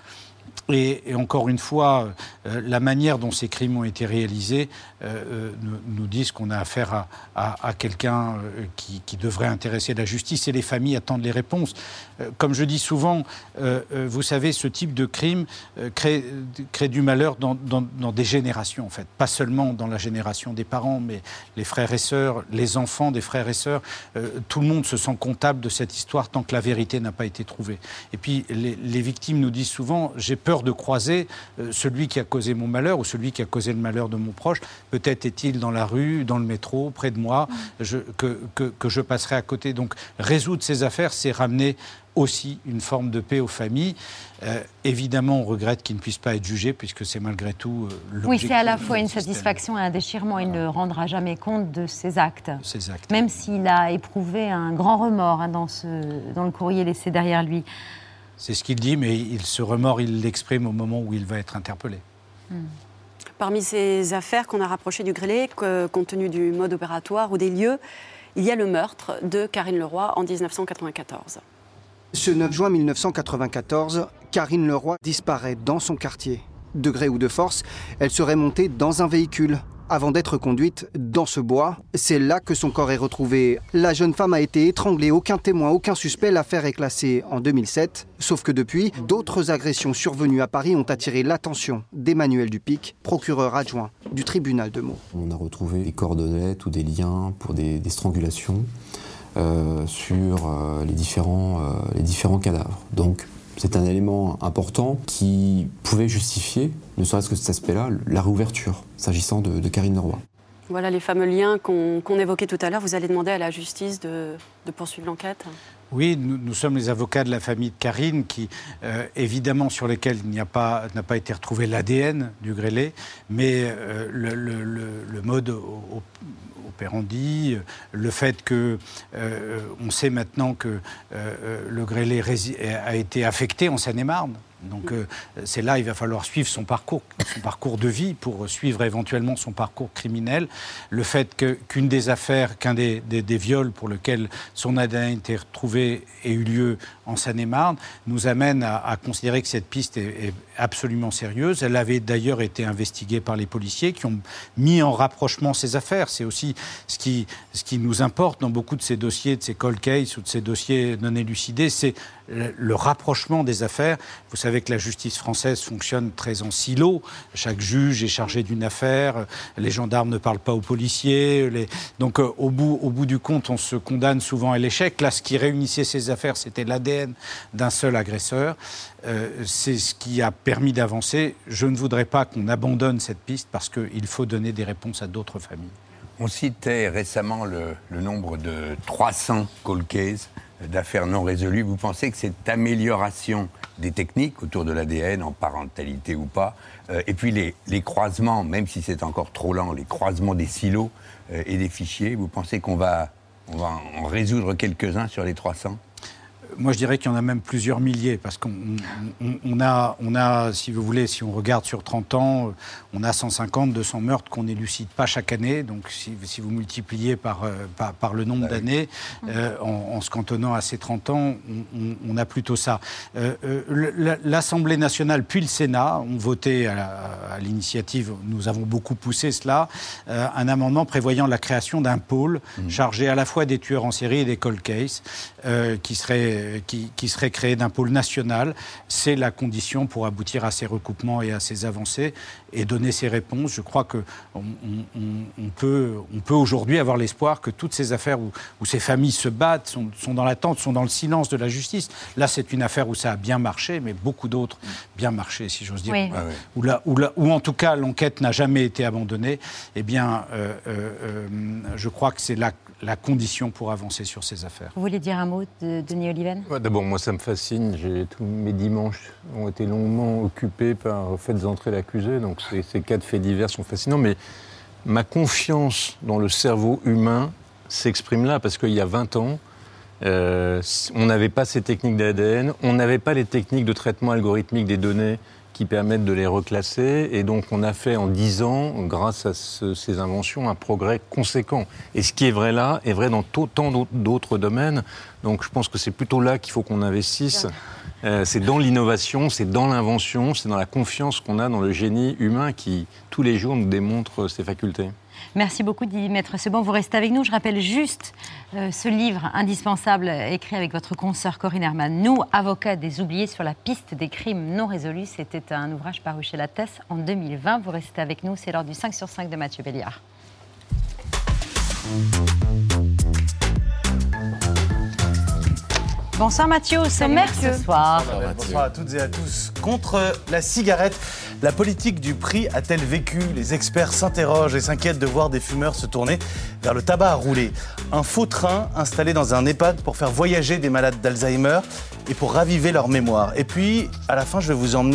Et, et encore une fois, euh, la manière dont ces crimes ont été réalisés euh, nous, nous disent qu'on a affaire à, à, à quelqu'un euh, qui, qui devrait intéresser la justice, et les familles attendent les réponses. Euh, comme je dis souvent, euh, euh, vous savez, ce type de crime euh, crée, crée du malheur dans, dans, dans des générations, en fait. Pas seulement dans la génération des parents, mais les frères et sœurs, les enfants des frères et sœurs. Euh, tout le monde se sent comptable de cette histoire tant que la vérité n'a pas été trouvée. Et puis, les, les victimes nous disent souvent, j'ai peur de croiser euh, celui qui a causé mon malheur ou celui qui a causé le malheur de mon proche. Peut-être est-il dans la rue, dans le métro, près de moi, je, que, que, que je passerai à côté. Donc, résoudre ces affaires, c'est ramener aussi une forme de paix aux familles. Euh, évidemment, on regrette qu'ils ne puissent pas être jugés, puisque c'est malgré tout euh, l'objectif. Oui, c'est à la fois une satisfaction et un déchirement. Il ne rendra jamais compte de ses actes. Ses actes. Même s'il a éprouvé un grand remords hein, dans, ce, dans le courrier laissé derrière lui. C'est ce qu'il dit, mais il, ce remords, il l'exprime au moment où il va être interpellé. Hmm. Parmi ces affaires qu'on a rapprochées du grêlé, compte tenu du mode opératoire ou des lieux, il y a le meurtre de Karine Leroy en dix-neuf cent quatre-vingt-quatorze. Ce neuf juin mille neuf cent quatre-vingt-quatorze, Karine Leroy disparaît dans son quartier. De gré ou de force, elle serait montée dans un véhicule avant d'être conduite dans ce bois. C'est là que son corps est retrouvé. La jeune femme a été étranglée, aucun témoin, aucun suspect. L'affaire est classée en deux mille sept. Sauf que depuis, d'autres agressions survenues à Paris ont attiré l'attention d'Emmanuel Dupic, procureur adjoint du tribunal de Meaux. On a retrouvé des coordonnées ou des liens pour des, des strangulations euh, sur euh, les, différents, euh, les différents cadavres. Donc, c'est un élément important qui pouvait justifier, ne serait-ce que cet aspect-là, la réouverture, s'agissant de, de Karine Leroy. Voilà les fameux liens qu'on qu'on évoquait tout à l'heure. Vous allez demander à la justice de, de poursuivre l'enquête ? Oui, nous, nous sommes les avocats de la famille de Karine, qui, euh, évidemment, sur lesquels il n'y a pas, n'a pas été retrouvé l'A D N du grêlé, mais euh, le, le, le, le mode opérandi, le fait que euh, on sait maintenant que euh, le grêlé a été affecté en Seine-et-Marne. Donc euh, c'est là, il va falloir suivre son parcours, son parcours de vie pour suivre éventuellement son parcours criminel. Le fait que, qu'une des affaires, qu'un des, des, des viols pour lequel son A D N a été retrouvé ait eu lieu en Seine-et-Marne nous amène à, à considérer que cette piste est, est absolument sérieuse. Elle avait d'ailleurs été investiguée par les policiers qui ont mis en rapprochement ces affaires. C'est aussi ce qui, ce qui nous importe dans beaucoup de ces dossiers, de ces cold cases ou de ces dossiers non élucidés, c'est le, le rapprochement des affaires. Vous savez que la justice française fonctionne très en silo. Chaque juge est chargé d'une affaire. Les gendarmes ne parlent pas aux policiers. Les... Donc, euh, au bout, au bout du compte, on se condamne souvent à l'échec. Là, ce qui réunissait ces affaires, c'était l'A D N d'un seul agresseur. Euh, c'est ce qui a permis d'avancer. Je ne voudrais pas qu'on abandonne cette piste parce qu'il faut donner des réponses à d'autres familles. On citait récemment le, le nombre de trois cents cold cases, d'affaires non résolues. Vous pensez que cette amélioration des techniques autour de l'A D N, en parentalité ou pas, euh, et puis les, les croisements, même si c'est encore trop lent, les croisements des silos euh, et des fichiers, vous pensez qu'on va, on va en résoudre quelques-uns sur les trois cents ? Moi, je dirais qu'il y en a même plusieurs milliers, parce qu'on on, on a, on a, si vous voulez, si on regarde sur trente ans, on a cent cinquante, deux cents meurtres qu'on n'élucide pas chaque année. Donc, si, si vous multipliez par, par, par le nombre d'années, euh, en, en se cantonnant à ces trente ans, on, on, on a plutôt ça. Euh, euh, L'Assemblée nationale puis le Sénat ont voté à, la, à l'initiative, nous avons beaucoup poussé cela, euh, un amendement prévoyant la création d'un pôle mmh. chargé à la fois des tueurs en série et des cold cases, euh, qui serait Qui, qui serait créé d'un pôle national. C'est la condition pour aboutir à ces recoupements et à ces avancées et donner ces réponses. Je crois qu'on on, on peut, on peut aujourd'hui avoir l'espoir que toutes ces affaires où, où ces familles se battent, sont, sont dans l'attente, sont dans le silence de la justice. Là, c'est une affaire où ça a bien marché, mais beaucoup d'autres bien marché, si j'ose dire. Oui. Ah, oui. Où, là, où, là, où en tout cas l'enquête n'a jamais été abandonnée. Eh bien, euh, euh, je crois que c'est la, la condition pour avancer sur ces affaires. Vous voulez dire un mot de Denis Oliven ? Ouais, d'abord, moi, ça me fascine. J'ai, tous mes dimanches ont été longuement occupés par Faites entrer l'accusé. Donc, ces, ces cas de faits divers sont fascinants. Mais ma confiance dans le cerveau humain s'exprime là. Parce qu'il y a vingt ans, euh, on n'avait pas ces techniques d'A D N. On n'avait pas les techniques de traitement algorithmique des données qui permettent de les reclasser. Et donc, on a fait en dix ans, grâce à ce, ces inventions, un progrès conséquent. Et ce qui est vrai là est vrai dans tant d'autres domaines. Donc, je pense que c'est plutôt là qu'il faut qu'on investisse. Euh, c'est dans l'innovation, c'est dans l'invention, c'est dans la confiance qu'on a dans le génie humain qui, tous les jours, nous démontre ses facultés. Merci beaucoup, Maître Seban. Vous restez avec nous. Je rappelle juste euh, ce livre indispensable écrit avec votre consoeur Corinne Herman. Nous, avocats des oubliés sur la piste des crimes non résolus. C'était un ouvrage paru chez Lattès en deux mille vingt. Vous restez avec nous. C'est l'heure du cinq sur cinq de Mathieu Béliard. Bonsoir Mathieu, au sommaire ce soir. Bonsoir, bonsoir à toutes et à tous. Contre la cigarette, la politique du prix a-t-elle vécu ? Les experts s'interrogent et s'inquiètent de voir des fumeurs se tourner vers le tabac à rouler. Un faux train installé dans un EHPAD pour faire voyager des malades d'Alzheimer et pour raviver leur mémoire. Et puis, à la fin, je vais vous emmener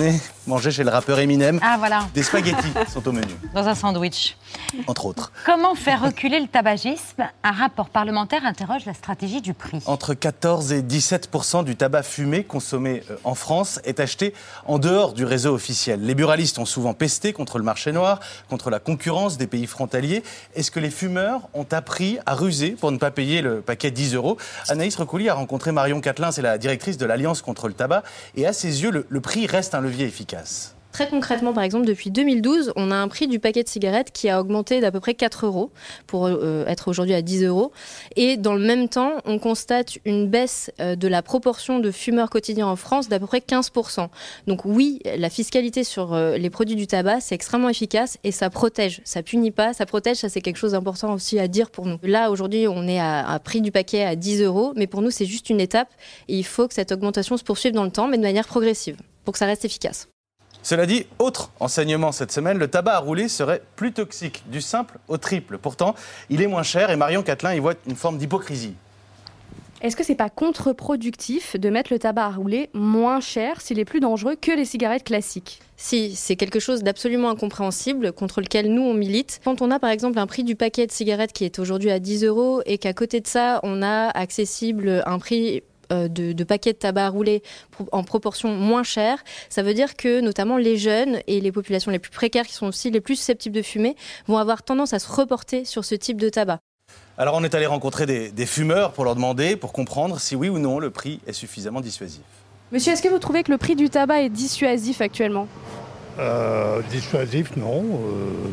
mangé chez le rappeur Eminem. Ah voilà. Des spaghettis sont au menu. Dans un sandwich. Entre autres. Comment faire reculer le tabagisme? Un rapport parlementaire interroge la stratégie du prix. Entre quatorze et dix-sept pour cent du tabac fumé consommé en France est acheté en dehors du réseau officiel. Les buralistes ont souvent pesté contre le marché noir, contre la concurrence des pays frontaliers. Est-ce que les fumeurs ont appris à ruser pour ne pas payer le paquet dix euros? Anaïs Recouli a rencontré Marion Catelin, c'est la directrice de l'Alliance contre le tabac. Et à ses yeux, le, le prix reste un levier efficace. Très concrètement, par exemple, depuis deux mille douze, on a un prix du paquet de cigarettes qui a augmenté d'à peu près quatre euros pour euh, être aujourd'hui à dix euros. Et dans le même temps, on constate une baisse euh, de la proportion de fumeurs quotidiens en France d'à peu près quinze pour cent. Donc oui, la fiscalité sur euh, les produits du tabac, c'est extrêmement efficace et ça protège. Ça punit pas, ça protège, ça c'est quelque chose d'important aussi à dire pour nous. Là, aujourd'hui, on est à un prix du paquet à dix euros, mais pour nous, c'est juste une étape et il faut que cette augmentation se poursuive dans le temps, mais de manière progressive, pour que ça reste efficace. Cela dit, autre enseignement cette semaine, le tabac à rouler serait plus toxique, du simple au triple. Pourtant, il est moins cher et Marion Catelin y voit une forme d'hypocrisie. Est-ce que c'est pas contre-productif de mettre le tabac à rouler moins cher s'il est plus dangereux que les cigarettes classiques? Si, c'est quelque chose d'absolument incompréhensible contre lequel nous on milite. Quand on a par exemple un prix du paquet de cigarettes qui est aujourd'hui à dix euros et qu'à côté de ça, on a accessible un prix De, de paquets de tabac à rouler en proportion moins chère, ça veut dire que notamment les jeunes et les populations les plus précaires qui sont aussi les plus susceptibles de fumer vont avoir tendance à se reporter sur ce type de tabac. Alors on est allé rencontrer des, des fumeurs pour leur demander, pour comprendre si oui ou non le prix est suffisamment dissuasif. Monsieur, est-ce que vous trouvez que le prix du tabac est dissuasif actuellement? euh, Dissuasif, non. Euh,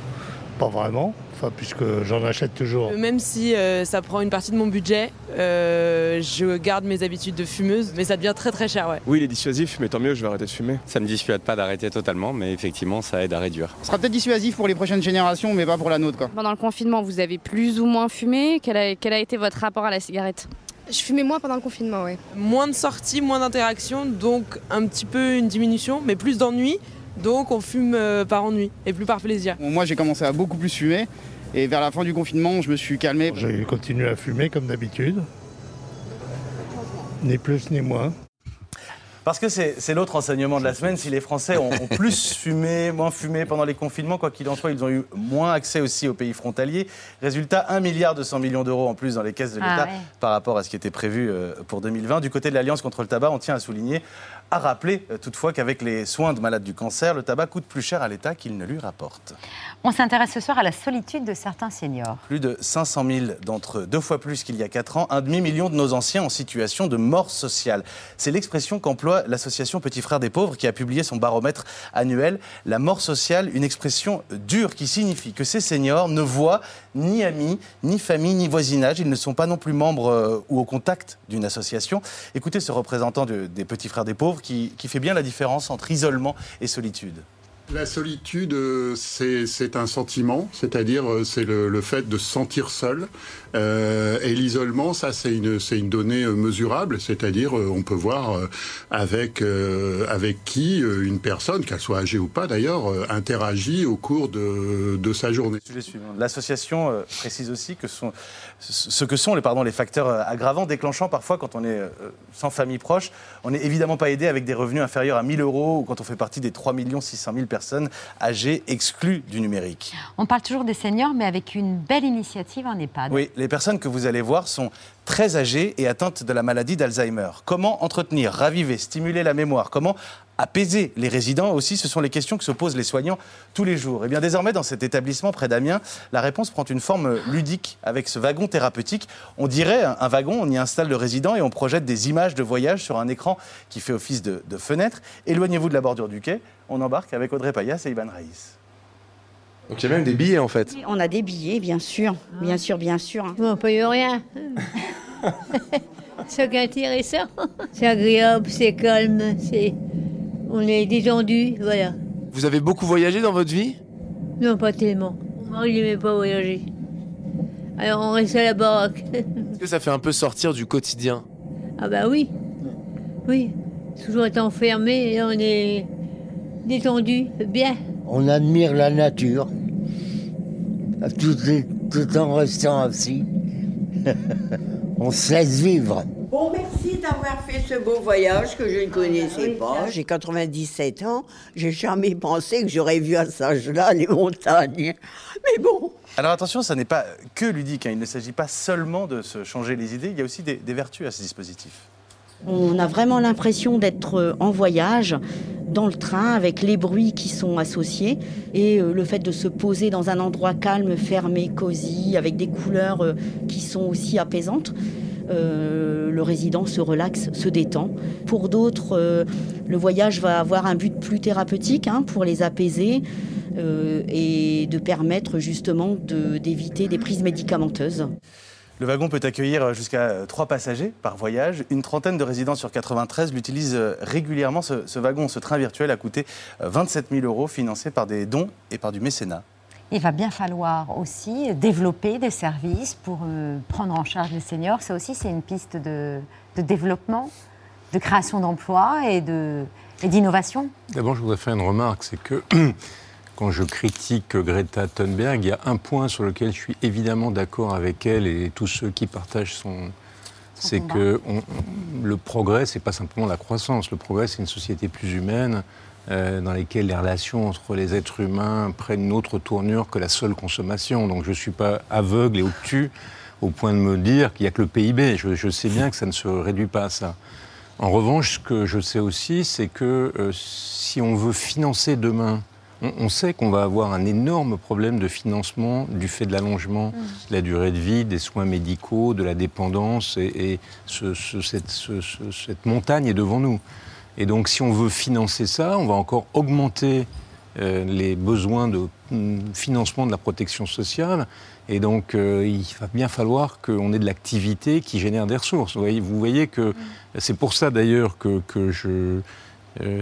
pas vraiment. Enfin, puisque j'en achète toujours. Même si euh, ça prend une partie de mon budget, euh, je garde mes habitudes de fumeuse, mais ça devient très très cher, ouais. Oui, il est dissuasif, mais tant mieux, je vais arrêter de fumer. Ça ne me dissuade pas d'arrêter totalement, mais effectivement, ça aide à réduire. Ce sera peut-être dissuasif pour les prochaines générations, mais pas pour la nôtre, quoi. Pendant le confinement, vous avez plus ou moins fumé? Quel a, quel a été votre rapport à la cigarette? Je fumais moins pendant le confinement, oui. Moins de sorties, moins d'interactions, donc un petit peu une diminution, mais plus d'ennui. Donc on fume euh, par ennui et plus par plaisir. Bon, moi, j'ai commencé à beaucoup plus fumer. Et vers la fin du confinement, je me suis calmé. J'ai continué à fumer comme d'habitude. Ni plus ni moins. Parce que c'est, c'est l'autre enseignement de la semaine. Si les Français ont, ont plus fumé, moins fumé pendant les confinements, quoi qu'il en soit, ils ont eu moins accès aussi aux pays frontaliers. Résultat, un milliard deux cents millions d'euros en plus dans les caisses de l'État ah ouais. par rapport à ce qui était prévu pour deux mille vingt. Du côté de l'Alliance contre le tabac, on tient à souligner, à rappeler toutefois qu'avec les soins de malades du cancer, le tabac coûte plus cher à l'État qu'il ne lui rapporte. On s'intéresse ce soir à la solitude de certains seniors. Plus de cinq cent mille d'entre eux, deux fois plus qu'il y a quatre ans, un demi-million de nos anciens en situation de mort sociale. C'est l'expression qu'emploie l'association Petits Frères des Pauvres qui a publié son baromètre annuel. La mort sociale, une expression dure qui signifie que ces seniors ne voient ni amis, ni famille, ni voisinage. Ils ne sont pas non plus membres euh, ou au contact d'une association. Écoutez ce représentant de, des Petits Frères des Pauvres qui, qui fait bien la différence entre isolement et solitude. La solitude, c'est, c'est un sentiment, c'est-à-dire c'est le, le fait de se sentir seul. Euh, et l'isolement, ça, c'est une, c'est une donnée mesurable, c'est-à-dire on peut voir avec, euh, avec qui une personne, qu'elle soit âgée ou pas d'ailleurs, interagit au cours de, de sa journée. L'association précise aussi que sont, ce que sont les, pardon, les facteurs aggravants déclenchant parfois quand on est sans famille proche. On n'est évidemment pas aidé avec des revenus inférieurs à mille euros ou quand on fait partie des trois millions six cent mille personnes âgées exclues du numérique. On parle toujours des seniors, mais avec une belle initiative en EHPAD. Oui, les personnes que vous allez voir sont très âgées et atteintes de la maladie d'Alzheimer. Comment entretenir, raviver, stimuler la mémoire? Comment apaiser les résidents aussi? Ce sont les questions que se posent les soignants tous les jours. Et bien désormais, dans cet établissement près d'Amiens, la réponse prend une forme ludique avec ce wagon thérapeutique. On dirait un wagon, on y installe le résident et on projette des images de voyage sur un écran qui fait office de, de fenêtre. Éloignez-vous de la bordure du quai, on embarque avec Audrey Payas et Ivan Raïs. Donc il y a même des billets en fait. On a des billets, bien sûr, bien sûr, bien sûr. On ne paye rien. C'est intéressant. C'est agréable, c'est calme, c'est... on est détendu, voilà. Vous avez beaucoup voyagé dans votre vie? Non, pas tellement. Mon mari n'aimait pas voyager. Alors on reste à la baraque. Est-ce que ça fait un peu sortir du quotidien? Ah bah oui, oui. Toujours être enfermé, et là on est détendu, bien. On admire la nature, tout, tout en restant assis. On se laisse vivre. Bon, merci d'avoir fait ce beau voyage que je ne connaissais pas. J'ai quatre-vingt-dix-sept ans. J'ai jamais pensé que j'aurais vu à cet âge-là les montagnes. Mais bon. Alors attention, ça n'est pas que ludique. Hein. Il ne s'agit pas seulement de se changer les idées. Il y a aussi des, des vertus à ce dispositif. On a vraiment l'impression d'être en voyage, dans le train, avec les bruits qui sont associés. Et le fait de se poser dans un endroit calme, fermé, cosy, avec des couleurs qui sont aussi apaisantes. Euh, le résident se relaxe, se détend. Pour d'autres, euh, le voyage va avoir un but plus thérapeutique hein, pour les apaiser euh, et de permettre justement de, d'éviter des prises médicamenteuses. Le wagon peut accueillir jusqu'à trois passagers par voyage. Une trentaine de résidents sur quatre-vingt-treize l'utilisent régulièrement. Ce, ce wagon, ce train virtuel a coûté vingt-sept mille euros, financé par des dons et par du mécénat. Il va bien falloir aussi développer des services pour euh, prendre en charge les seniors. Ça aussi, c'est une piste de, de développement, de création d'emplois et, de, et d'innovation. D'abord, je voudrais faire une remarque, c'est que quand je critique Greta Thunberg, il y a un point sur lequel je suis évidemment d'accord avec elle et tous ceux qui partagent son... C'est que on, on, le progrès, c'est pas simplement la croissance. Le progrès, c'est une société plus humaine, Euh, dans lesquelles les relations entre les êtres humains prennent une autre tournure que la seule consommation. Donc je ne suis pas aveugle et obtus au point de me dire qu'il n'y a que le P I B. Je, je sais bien que ça ne se réduit pas à ça. En revanche, ce que je sais aussi, c'est que euh, si on veut financer demain, on, on sait qu'on va avoir un énorme problème de financement du fait de l'allongement mmh. de la durée de vie, des soins médicaux, de la dépendance, et, et ce, ce, cette, ce, ce, cette montagne est devant nous. Et donc, si on veut financer ça, on va encore augmenter euh, les besoins de mm, financement de la protection sociale. Et donc, euh, il va bien falloir qu'on ait de l'activité qui génère des ressources. Vous voyez, vous voyez que mmh. c'est pour ça, d'ailleurs, que, que je... Euh,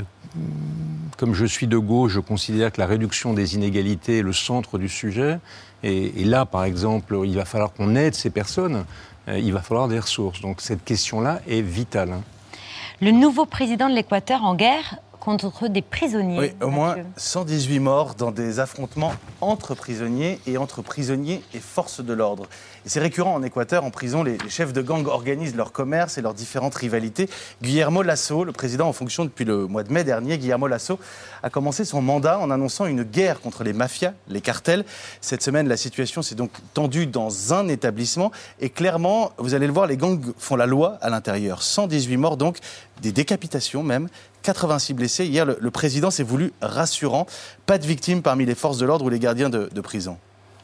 comme je suis de gauche, je considère que la réduction des inégalités est le centre du sujet. Et, et là, par exemple, il va falloir qu'on aide ces personnes. Euh, il va falloir des ressources. Donc, cette question-là est vitale. Hein. Le nouveau président de l'Équateur en guerre contre des prisonniers. Oui, au moins cent dix-huit morts dans des affrontements entre prisonniers et entre prisonniers et forces de l'ordre. Et c'est récurrent en Équateur, en prison, les, les chefs de gang organisent leur commerce et leurs différentes rivalités. Guillermo Lasso, le président en fonction depuis le mois de mai dernier, Guillermo Lasso a commencé son mandat en annonçant une guerre contre les mafias, les cartels. Cette semaine, la situation s'est donc tendue dans un établissement et clairement, vous allez le voir, les gangs font la loi à l'intérieur. cent dix-huit morts donc, des décapitations même, quatre-vingt-six blessés. Hier, le, le président s'est voulu rassurant. Pas de victimes parmi les forces de l'ordre ou les gardiens de, de prison.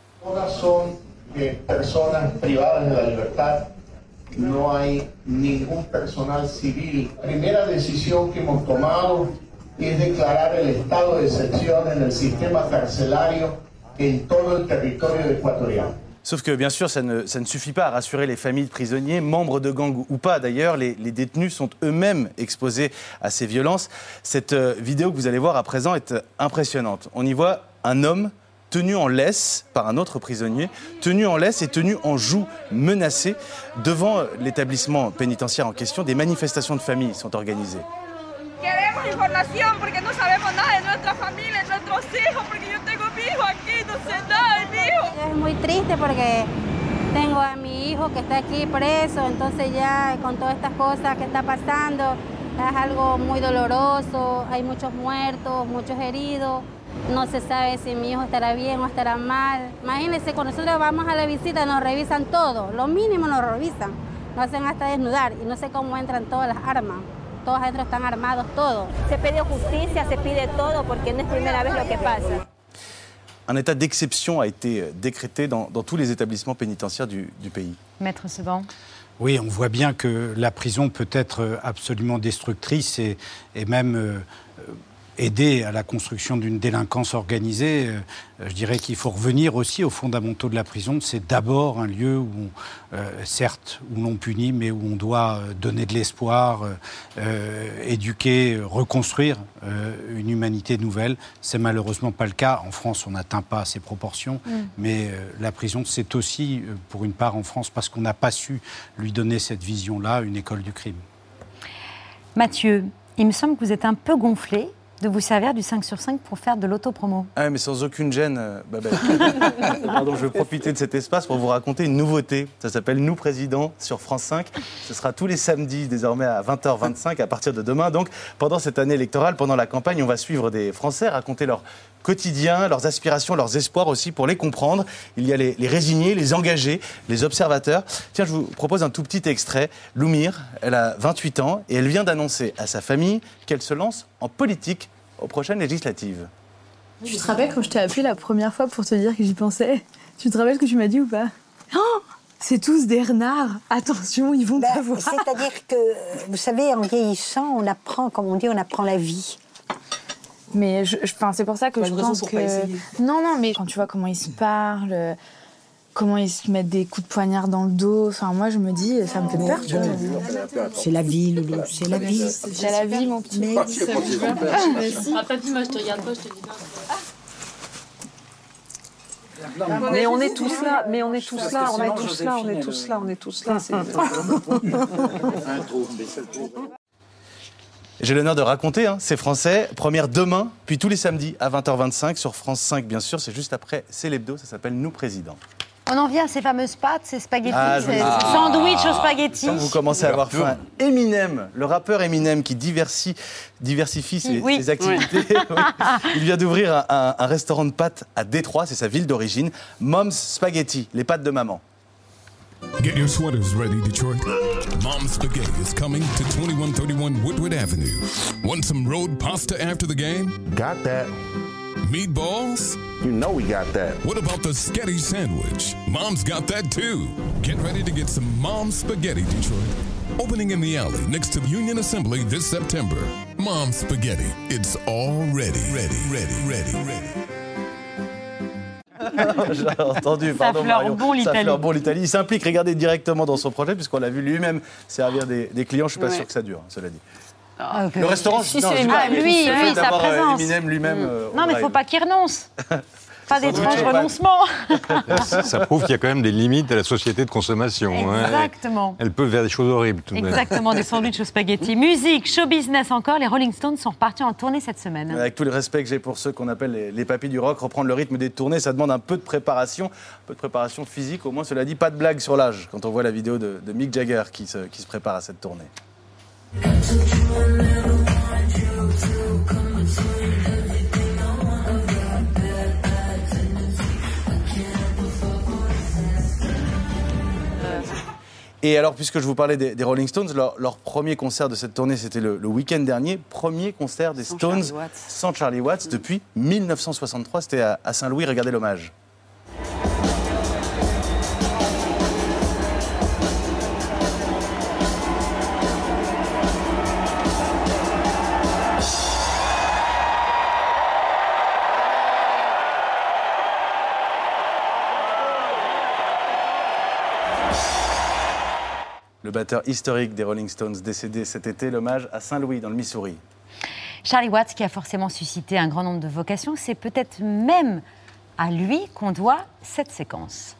Eh, personas privadas de la libertad, no hay ningún personal civil. La primera decisión que hemos tomado es declarar el estado de excepción en el sistema carcelario en todo el territorio ecuatoriano. Sauf que, bien sûr, ça ne, ça ne suffit pas à rassurer les familles de prisonniers, membres de gangs ou pas. D'ailleurs, les, les détenus sont eux-mêmes exposés à ces violences. Cette euh, vidéo que vous allez voir à présent est euh, impressionnante. On y voit un homme tenu en laisse par un autre prisonnier, tenu en laisse et tenu en joue, menacé. Devant l'établissement pénitentiaire en question, des manifestations de familles sont organisées. Queremos información porque no sabemos nada de nuestra familia, de nuestros hijos, porque yo tengo mi hijo aquí, no sé nada de mi hijo. Es muy triste porque tengo a mi hijo que está aquí preso, entonces ya con todas estas cosas que está pasando es algo muy doloroso, hay muchos muertos, muchos heridos. No se sabe si mi hijo estará bien o estará mal. Imagínense, cuando nosotros vamos a la visita nos revisan todo, lo mínimo nos revisan. Nos hacen hasta desnudar y no sé cómo entran todas las armas. Todos adentro están armados, todo. Se pide justicia, se pide todo porque no es primera vez lo que pasa. Un état d'exception a été décrété dans, dans tous les établissements pénitentiaires du, du pays. Maître Seban. Oui, on voit bien que la prison peut être absolument destructrice et, et même euh, aider à la construction d'une délinquance organisée. Euh, je dirais qu'il faut revenir aussi aux fondamentaux de la prison. C'est d'abord un lieu où, on, euh, certes, où l'on punit, mais où on doit donner de l'espoir, euh, éduquer, reconstruire euh, une humanité nouvelle. C'est malheureusement pas le cas. En France, on n'atteint pas ces proportions, mm. mais euh, la prison, c'est aussi, euh, pour une part en France, parce qu'on n'a pas su lui donner cette vision-là, une école du crime. Mathieu, il me semble que vous êtes un peu gonflé de vous servir du cinq sur cinq pour faire de l'autopromo. Ah, mais sans aucune gêne, euh, Babel. Pardon, je vais profiter de cet espace pour vous raconter une nouveauté. Ça s'appelle Nous Président sur France cinq. Ce sera tous les samedis, désormais à vingt heures vingt-cinq, à partir de demain. Donc, pendant cette année électorale, pendant la campagne, on va suivre des Français, raconter leur quotidien, leurs aspirations, leurs espoirs aussi, pour les comprendre. Il y a les, les résignés, les engagés, les observateurs. Tiens, je vous propose un tout petit extrait. Loumir, elle a vingt-huit ans et elle vient d'annoncer à sa famille qu'elle se lance en politique aux prochaines législatives. Tu te rappelles quand je t'ai appelé la première fois pour te dire que j'y pensais? Tu te rappelles ce que tu m'as dit ou pas? Oh, c'est tous des renards. Attention, ils vont ben, t'avoir. C'est-à-dire que, vous savez, en vieillissant, on apprend, comme on dit, on apprend la vie. Mais je, je, c'est pour ça que je pense que... Non, non, mais quand tu vois comment ils se parlent, comment ils se mettent des coups de poignard dans le dos, enfin, moi, je me dis, ça me fait peur, tu vois. C'est la vie, Loulou, c'est la vie. C'est la vie, mon petit. Mais ça me ah, papy, moi, je te regarde pas, je te dis pas. Mais on est tous là, mais on est tous là, on est tous là, on est tous là, on est tous là. J'ai l'honneur de raconter, hein, c'est français, première demain, puis tous les samedis à vingt heures vingt-cinq sur France cinq, bien sûr, c'est juste après C'est l'hebdo, ça s'appelle Nous Président. On en vient à ces fameuses pâtes, ces spaghettis, ah, ces ah, sandwichs aux spaghettis. Quand vous commencez à avoir faim, Eminem, le rappeur Eminem qui diversi, diversifie ses, oui. ses activités, oui. Il vient d'ouvrir un, un, un restaurant de pâtes à Détroit, c'est sa ville d'origine, Mom's Spaghetti, les pâtes de maman. Get your sweaters ready, Detroit. Mom's Spaghetti is coming to twenty-one thirty-one Woodward Avenue. Want some road pasta after the game? Got that. Meatballs? You know we got that. What about the Sketty sandwich? Mom's got that too. Get ready to get some Mom's Spaghetti, Detroit. Opening in the alley next to Union Assembly this September. Mom's Spaghetti. It's all ready. Ready, ready, ready, ready. J'ai entendu, pardon Marion. Bon ça fleure bon l'Italie. Il s'implique, regardez, directement dans son projet, puisqu'on l'a vu lui-même servir des, des clients. Je ne suis pas ouais. sûr que ça dure, cela dit. Ah, okay. Le restaurant, si, non, c'est je ah, lui, lui, lui sa présence. Eminem lui-même. Mmh. Euh, non, mais il ne faut pas qu'il renonce. Pas d'étrange renoncement. Ça, ça prouve qu'il y a quand même des limites à la société de consommation. Exactement. Hein. Elle peut faire des choses horribles tout de même. Exactement, des sandwichs aux spaghettis. Musique, show business encore, les Rolling Stones sont repartis en tournée cette semaine. Avec tout le respect que j'ai pour ceux qu'on appelle les, les papis du rock, reprendre le rythme des tournées, ça demande un peu de préparation, un peu de préparation physique. Au moins, cela dit, pas de blague sur l'âge quand on voit la vidéo de, de Mick Jagger qui se, qui se prépare à cette tournée. Et alors, puisque je vous parlais des, des Rolling Stones, leur, leur premier concert de cette tournée, c'était le, le week-end dernier. Premier concert des sans Stones Charlie sans Charlie Watts depuis mille neuf cent soixante-trois. C'était à, à Saint-Louis. Regardez l'hommage. Le batteur historique des Rolling Stones, décédé cet été, l'hommage à Saint-Louis, dans le Missouri. Charlie Watts, qui a forcément suscité un grand nombre de vocations, c'est peut-être même à lui qu'on doit cette séquence.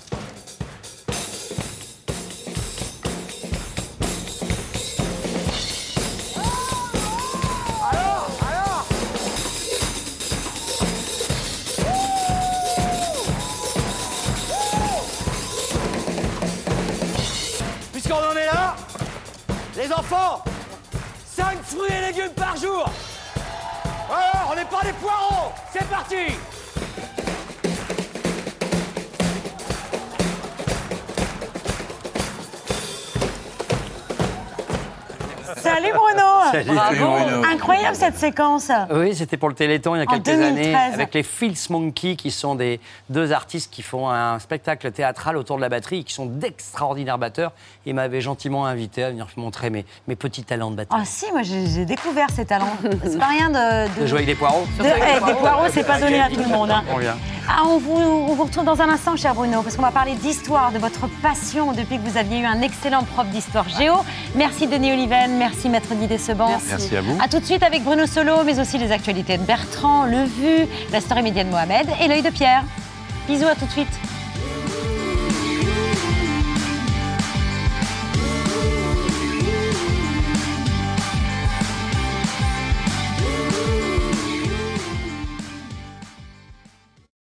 On en est là, les enfants, cinq fruits et légumes par jour. Alors, on n'est pas des poireaux, c'est parti. Salut Bruno. Salut Bruno. Incroyable cette séquence. Oui, c'était pour le Téléthon il y a quelques années avec les Filth Monkeys qui sont des deux artistes qui font un spectacle théâtral autour de la batterie et qui sont d'extraordinaires batteurs. Ils m'avaient gentiment invité à venir montrer mes, mes petits talents de batterie. Ah si, moi j'ai, j'ai découvert ces talents. C'est pas rien de... De, de jouer avec des poireaux. De, avec des poireaux, poireaux c'est pas donné à tout le monde. Hein. Ah, on, vous, on vous retrouve dans un instant, cher Bruno, parce qu'on va parler d'histoire, de votre passion depuis que vous aviez eu un excellent prof d'histoire géo. Merci Denis Oliven, merci Maître Guy Desseban. Merci. Merci à vous. A tout de suite avec Bruno Solo, mais aussi les actualités de Bertrand, le Vu, la story média de Mohamed et l'œil de Pierre. Bisous, à tout de suite.